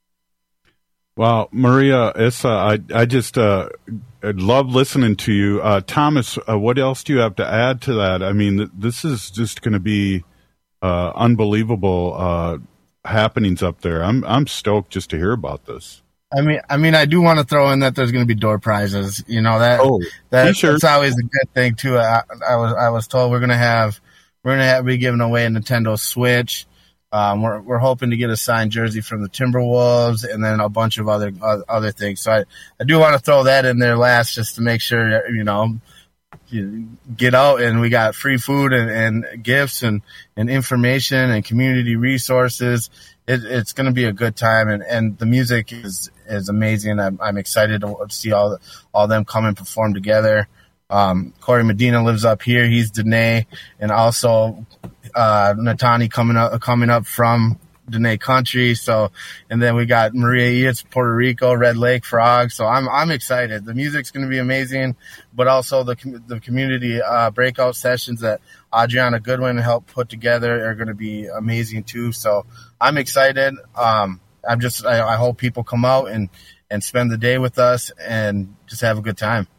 Well, Maria Issa, I, I just uh, love listening to you. Uh, Thomas, uh, what else do you have to add to that? I mean, th- this is just going to be uh, unbelievable uh, happenings up there. I'm I'm stoked just to hear about this. I mean, I mean, I do want to throw in that there's going to be door prizes. You know that oh, that sure. that's always a good thing too. I, I was I was told we're going to have we're going to have, be giving away a Nintendo Switch. Um, we're we're hoping to get a signed jersey from the Timberwolves, and then a bunch of other uh, other things. So I, I do want to throw that in there last, just to make sure you know you get out, and we got free food and, and gifts and, and information and community resources. It, it's going to be a good time, and, and the music is is amazing. I'm I'm excited to see all all them come and perform together. Um, Corey Medina lives up here. He's Dene, and also uh, Natani coming up coming up from Dene country. So, and then we got Maria Eats, Puerto Rico, Red Lake Frog. So I'm I'm excited. The music's going to be amazing, but also the the community uh, breakout sessions that Adriana Goodwin helped put together are going to be amazing too. So I'm excited. Um, I'm just I, I hope people come out and and spend the day with us and just have a good time.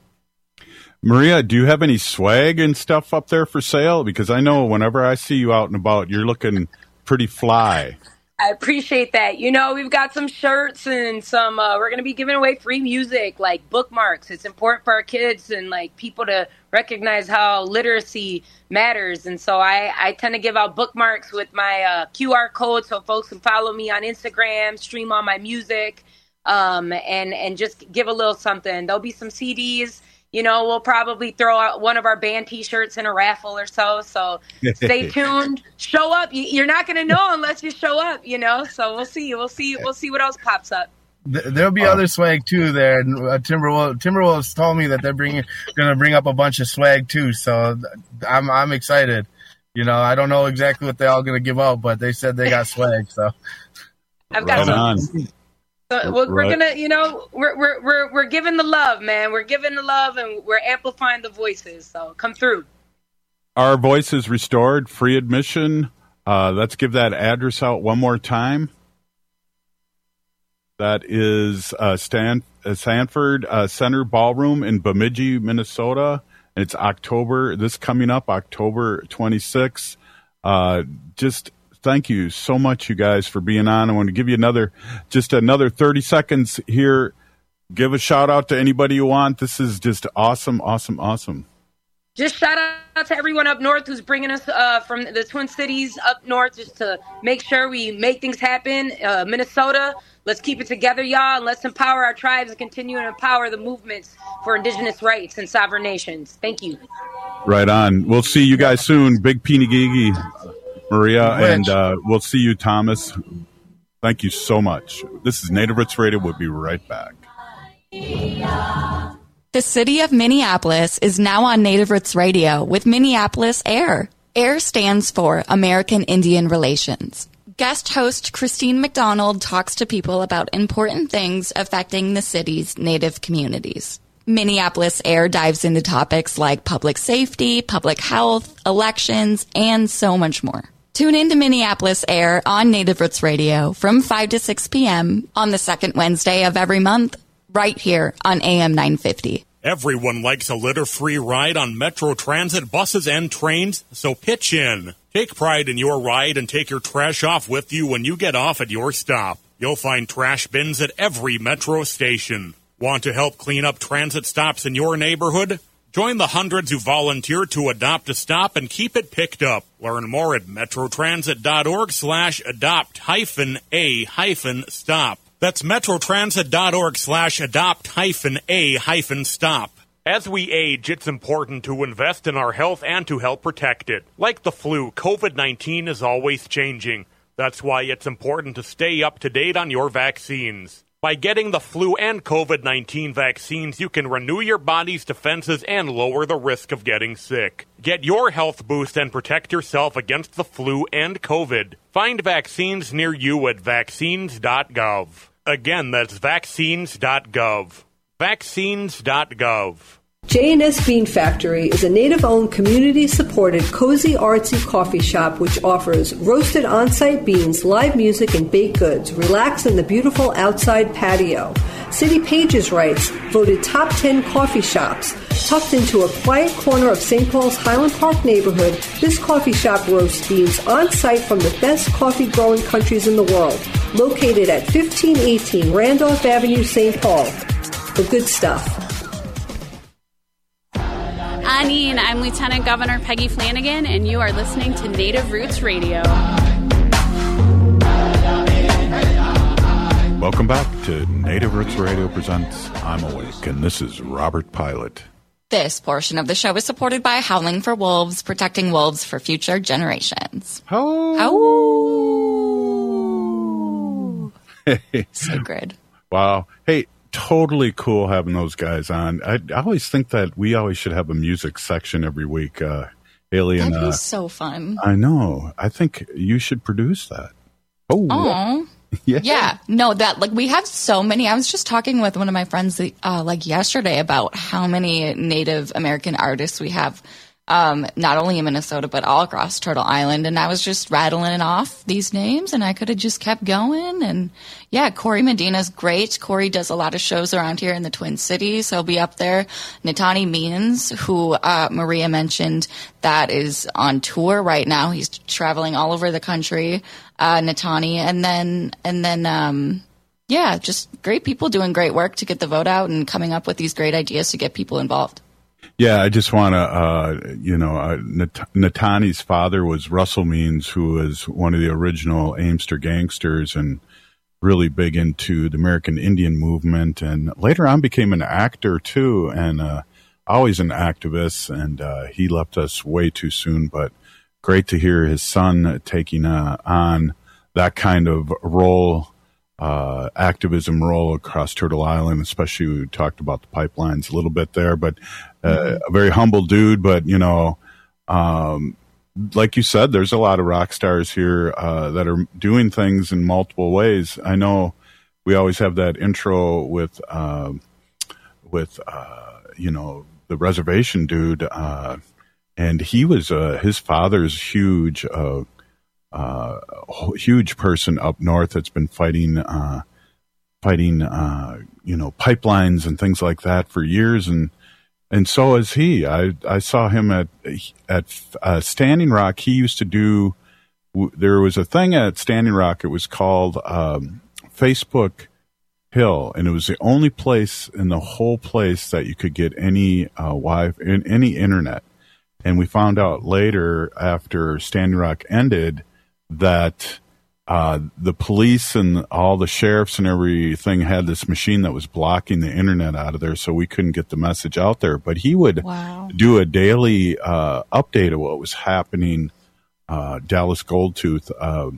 Maria, do you have any swag and stuff up there for sale? Because I know whenever I see you out and about, you're looking pretty fly. I appreciate that. You know, we've got some shirts and some, uh, we're going to be giving away free music, like bookmarks. It's important for our kids and like people to recognize how literacy matters. And so I, I tend to give out bookmarks with my uh, Q R code so folks can follow me on Instagram, stream all my music, um, and, and just give a little something. There'll be some C Ds. You know, we'll probably throw out one of our band T-shirts in a raffle or so. So stay tuned. Show up. You're not going to know unless you show up, you know. So we'll see. We'll see. We'll see what else pops up. There'll be uh, other swag, too, there. Uh, Timberwolves, Timberwolves told me that they're bringing going to bring up a bunch of swag, too. So I'm I'm excited. You know, I don't know exactly what they're all going to give out, but they said they got swag. So I've got right some. So we're, we're Right. gonna, you know, we're we're we're we're giving the love, man. We're giving the love, and we're amplifying the voices. So come through. Our Voices Restored, free admission. Uh, let's give that address out one more time. That is uh, Stan, uh, Sanford uh, Center Ballroom in Bemidji, Minnesota. And it's October, this coming up, October twenty-sixth. Uh, just thank you so much, you guys, for being on. I want to give you another, just another thirty seconds here. Give a shout out to anybody you want. This is just awesome, awesome, awesome. Just shout out to everyone up north who's bringing us uh, from the Twin Cities up north just to make sure we make things happen. Uh, Minnesota, let's keep it together, y'all, and let's empower our tribes and continue to empower the movements for indigenous rights and sovereign nations. Thank you. Right on. We'll see you guys soon. Big Pinigigi, Maria, and uh, we'll see you, Thomas. Thank you so much. This is Native Roots Radio. We'll be right back. The city of Minneapolis is now on Native Roots Radio with Minneapolis Air. AIR stands for American Indian Relations. Guest host Christine McDonald talks to people about important things affecting the city's Native communities. Minneapolis Air dives into topics like public safety, public health, elections, and so much more. Tune in to Minneapolis Air on Native Roots Radio from five to six p.m. on the second Wednesday of every month, right here on A M nine fifty. Everyone likes a litter-free ride on Metro Transit buses and trains, so pitch in. Take pride in your ride and take your trash off with you when you get off at your stop. You'll find trash bins at every Metro station. Want to help clean up transit stops in your neighborhood? Join the hundreds who volunteer to adopt a stop and keep it picked up. Learn more at metrotransit.org slash adopt hyphen a hyphen stop. That's metrotransit.org slash adopt hyphen a hyphen stop. As we age, it's important to invest in our health and to help protect it. Like the flu, COVID nineteen is always changing. That's why it's important to stay up to date on your vaccines. By getting the flu and COVID nineteen vaccines, you can renew your body's defenses and lower the risk of getting sick. Get your health boost and protect yourself against the flu and COVID. Find vaccines near you at vaccines dot gov. Again, that's vaccines dot gov. vaccines dot gov. J and S Bean Factory is a native-owned, community-supported, cozy, artsy coffee shop which offers roasted on-site beans, live music, and baked goods. Relax in the beautiful outside patio. City Pages writes, voted top ten coffee shops. Tucked into a quiet corner of Saint Paul's Highland Park neighborhood, this coffee shop roasts beans on-site from the best coffee-growing countries in the world. Located at fifteen eighteen Randolph Avenue, Saint Paul. The good stuff. Anine, I'm Lieutenant Governor Peggy Flanagan, and you are listening to Native Roots Radio. Welcome back to Native Roots Radio presents I'm Awake, and this is Robert Pilot. This portion of the show is supported by Howling for Wolves, protecting wolves for future generations. How? How? Sacred. Wow. Hey, totally cool having those guys on. I, I always think that we always should have a music section every week. Uh, Haley and That'd be uh, so fun. I know. I think you should produce that. Oh, Aww. yeah. Yeah. No, that like we have so many. I was just talking with one of my friends uh, like yesterday about how many Native American artists we have. Um, not only in Minnesota, but all across Turtle Island. And I was just rattling off these names, and I could have just kept going. And yeah, Corey Medina's great. Corey does a lot of shows around here in the Twin Cities. He'll be up there. Natani Means, who uh, Maria mentioned, that is on tour right now. He's traveling all over the country. Uh, Natani, and then and then um, yeah, just great people doing great work to get the vote out and coming up with these great ideas to get people involved. Yeah, I just want to, uh, you know, uh, Nat- Natani's father was Russell Means, who was one of the original Aimster gangsters and really big into the American Indian movement, and later on became an actor too, and uh, always an activist. And uh, he left us way too soon, but great to hear his son taking uh, on that kind of role. Uh, activism role across Turtle Island, especially we talked about the pipelines a little bit there, but uh, mm-hmm. a very humble dude. But, you know, um, like you said, there's a lot of rock stars here uh, that are doing things in multiple ways. I know we always have that intro with, uh, with uh, you know, the reservation dude, uh, and he was, uh, his father's huge, uh, Uh, a huge person up north that's been fighting, uh, fighting, uh, you know, pipelines and things like that for years. And, and so is he. I, I saw him at, at, uh, Standing Rock. He used to do, there was a thing at Standing Rock. It was called, um, Facebook Hill. And it was the only place in the whole place that you could get any, uh, Wi-Fi, any internet. And we found out later after Standing Rock ended that uh, the police and all the sheriffs and everything had this machine that was blocking the internet out of there, so we couldn't get the message out there. But he would wow. do a daily uh, update of what was happening, uh, Dallas Goldtooth, uh,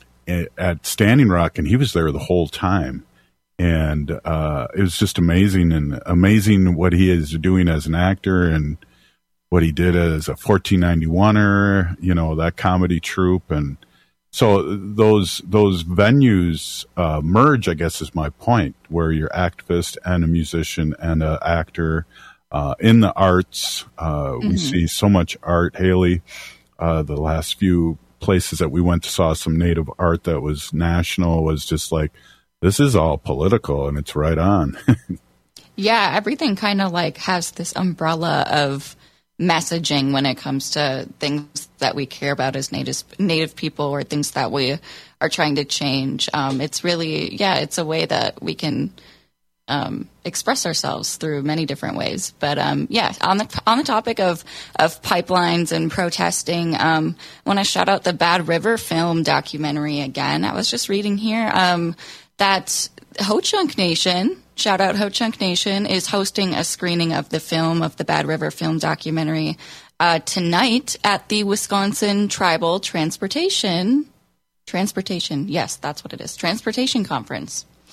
at Standing Rock, and he was there the whole time. And uh, it was just amazing, and amazing what he is doing as an actor and what he did as a fourteen ninety-one-er, you know, that comedy troupe. And so those those venues uh, merge, I guess is my point, where you're activist and a musician and an actor uh, in the arts. Uh, mm-hmm. We see so much art, Haley. Uh, the last few places that we went to saw some Native art that was national was just like, this is all political, and it's right on. Yeah, everything kind of like has this umbrella of messaging when it comes to things that we care about as native native people, or things that we are trying to change. Um, it's really, yeah, it's a way that we can um, express ourselves through many different ways. But um, yeah, on the on the topic of of pipelines and protesting, um, I want to shout out the Bad River film documentary again. I was just reading here um, that Ho-Chunk Nation, shout out Ho-Chunk Nation, is hosting a screening of the film, of the Bad River film documentary, uh, tonight at the Wisconsin Tribal Transportation, Transportation, yes, that's what it is, Transportation Conference.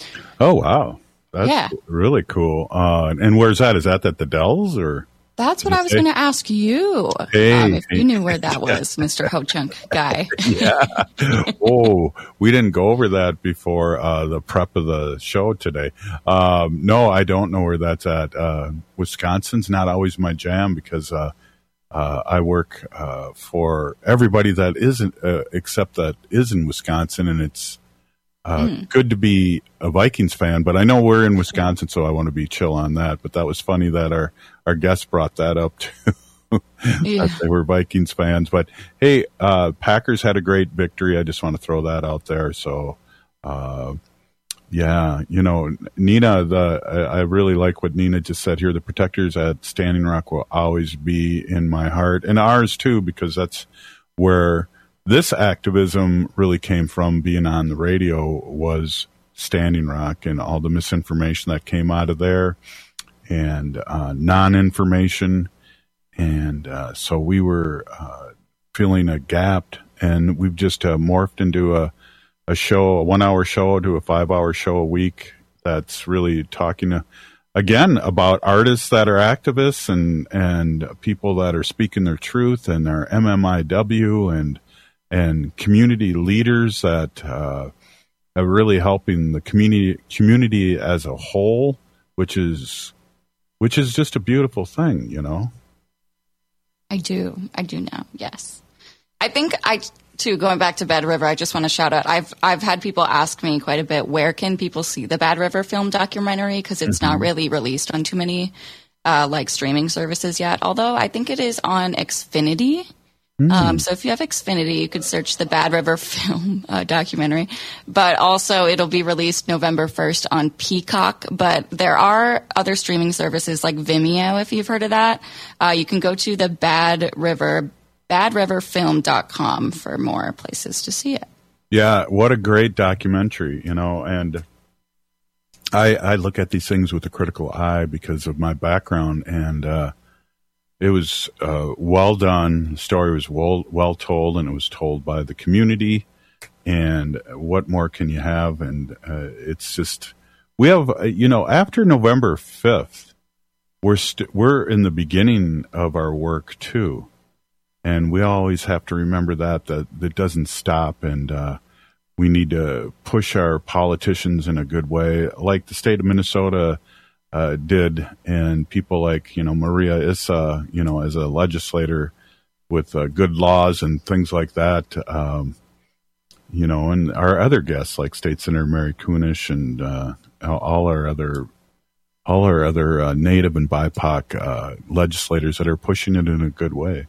Oh, wow. That's Yeah. really cool. Uh, and where's that? Is that at the Dells or? That's what Did I it was say? going to ask you. Hey, um, if hey. you knew where that was, Mister Ho Chunk guy. Yeah. Oh, we didn't go over that before uh, the prep of the show today. Um, no, I don't know where that's at. Uh, Wisconsin's not always my jam because uh, uh, I work uh, for everybody that isn't, uh, except that is in Wisconsin, and it's uh, Hmm. good to be a Vikings fan. But I know we're in Wisconsin, so I want to be chill on that. But that was funny that our our guest brought that up too. Yeah. That they were Vikings fans. But hey, uh, Packers had a great victory. I just want to throw that out there. So, uh, yeah, you know, Nina, the I, I really like what Nina just said here. The protectors at Standing Rock will always be in my heart, and ours too, because that's where this activism really came from. Being on the radio was Standing Rock and all the misinformation that came out of there, and uh, non-information. And uh, so we were uh, feeling a gap, and we've just uh, morphed into a, a show, a one-hour show to a five-hour show a week that's really talking, uh, again, about artists that are activists and, and people that are speaking their truth, and their M M I W and and community leaders that uh, are really helping the community community as a whole, which is which is just a beautiful thing, you know. I do. I do now. Yes. I think I, too, going back to Bad River, I just want to shout out. I've, I've had people ask me quite a bit, where can people see the Bad River film documentary? Because it's Mm-hmm. not really released on too many, uh, like streaming services yet. Although I think it is on Xfinity. Mm. Um, so if you have Xfinity, you could search the Bad River film uh, documentary. But also, it'll be released November first on Peacock. But there are other streaming services like Vimeo, if you've heard of that. Uh, you can go to the Bad River, bad river film dot com for more places to see it. Yeah, what a great documentary, you know, and I I look at these things with a critical eye because of my background, and uh, it was uh, well done. The story was well, well told, and it was told by the community, and what more can you have? And uh, it's just, we have, uh, you know, after November fifth, we're, st- we're in the beginning of our work too. And we always have to remember that, that it doesn't stop, and uh, we need to push our politicians in a good way, like the state of Minnesota uh, did, and people like, you know, Maria Issa, you know, as a legislator with uh, good laws and things like that, um, you know, and our other guests like State Senator Mary Kunesh and uh, all our other all our other uh, Native and B I P O C uh, legislators that are pushing it in a good way.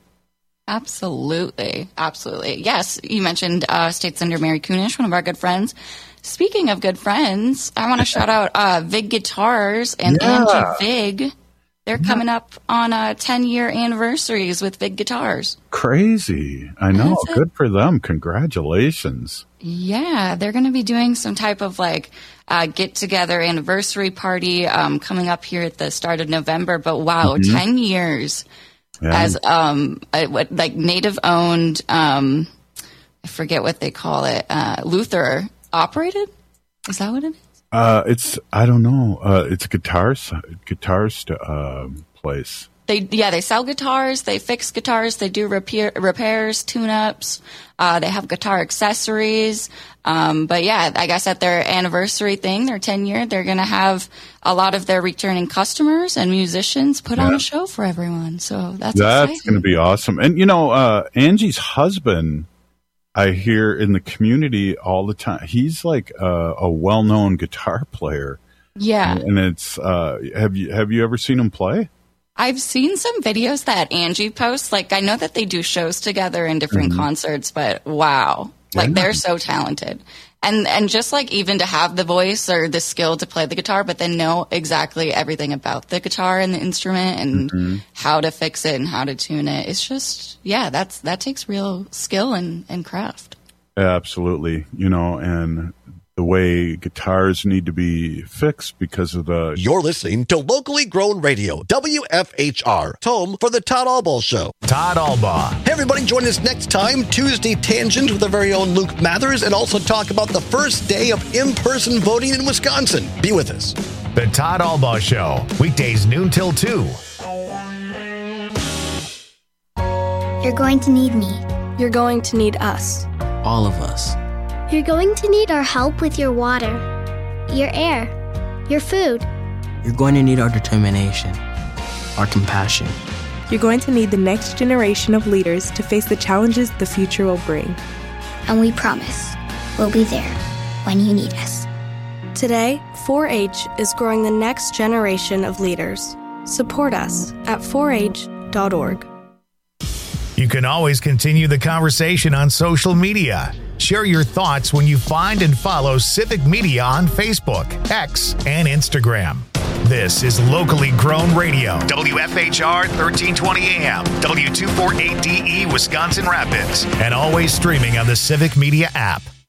Absolutely. Absolutely. Yes, you mentioned uh, State Senator Mary Kunesh, one of our good friends. Speaking of good friends, I want to shout out uh, Vig Guitars and Yeah. Angie Vig. They're coming up on uh, ten-year anniversaries with Vig Guitars. Crazy. I know. That's it. Good for them. Congratulations. Yeah, they're going to be doing some type of like uh, get-together anniversary party um, coming up here at the start of November. But wow, Mhm. ten years Yeah. as um a, what, like native-owned, um, I forget what they call it, uh, Luther operated? Is that what it is? Uh, it's, I don't know. Uh, it's a guitarist, guitarist, uh, place. They yeah, they sell guitars, they fix guitars, they do repair, repairs, tune-ups, uh, they have guitar accessories. Um, but yeah, I guess at their anniversary thing, their ten year, they're gonna have a lot of their returning customers and musicians put on Yeah. a show for everyone. So that's That's exciting. going to be awesome. And, you know, uh, Angie's husband, I hear in the community all the time. He's like a, a well-known guitar player. Yeah. And it's, uh, have you, have you ever seen him play? I've seen some videos that Angie posts. Like, I know that they do shows together in different Mhm. concerts, but wow. Like, Yeah. they're so talented. And and just, like, even to have the voice or the skill to play the guitar, but then know exactly everything about the guitar and the instrument and Mhm. how to fix it and how to tune it. It's just, yeah, that's that takes real skill and, and craft. Absolutely. You know, and the the way guitars need to be fixed because of the... You're listening to locally grown radio, W F H R, home for the Todd Albaugh Show. Todd Albaugh. Hey, everybody, join us next time, Tuesday Tangent with our very own Luke Mathers, and also talk about the first day of in-person voting in Wisconsin. Be with us. The Todd Albaugh Show, weekdays noon till two. You're going to need me. You're going to need us. All of us. You're going to need our help with your water, your air, your food. You're going to need our determination, our compassion. You're going to need the next generation of leaders to face the challenges the future will bring. And we promise we'll be there when you need us. Today, four H is growing the next generation of leaders. Support us at four H dot org. You can always continue the conversation on social media. Share your thoughts when you find and follow Civic Media on Facebook, X, and Instagram. This is locally grown radio. W F H R thirteen twenty A M, W two forty-eight D E, Wisconsin Rapids, and always streaming on the Civic Media app.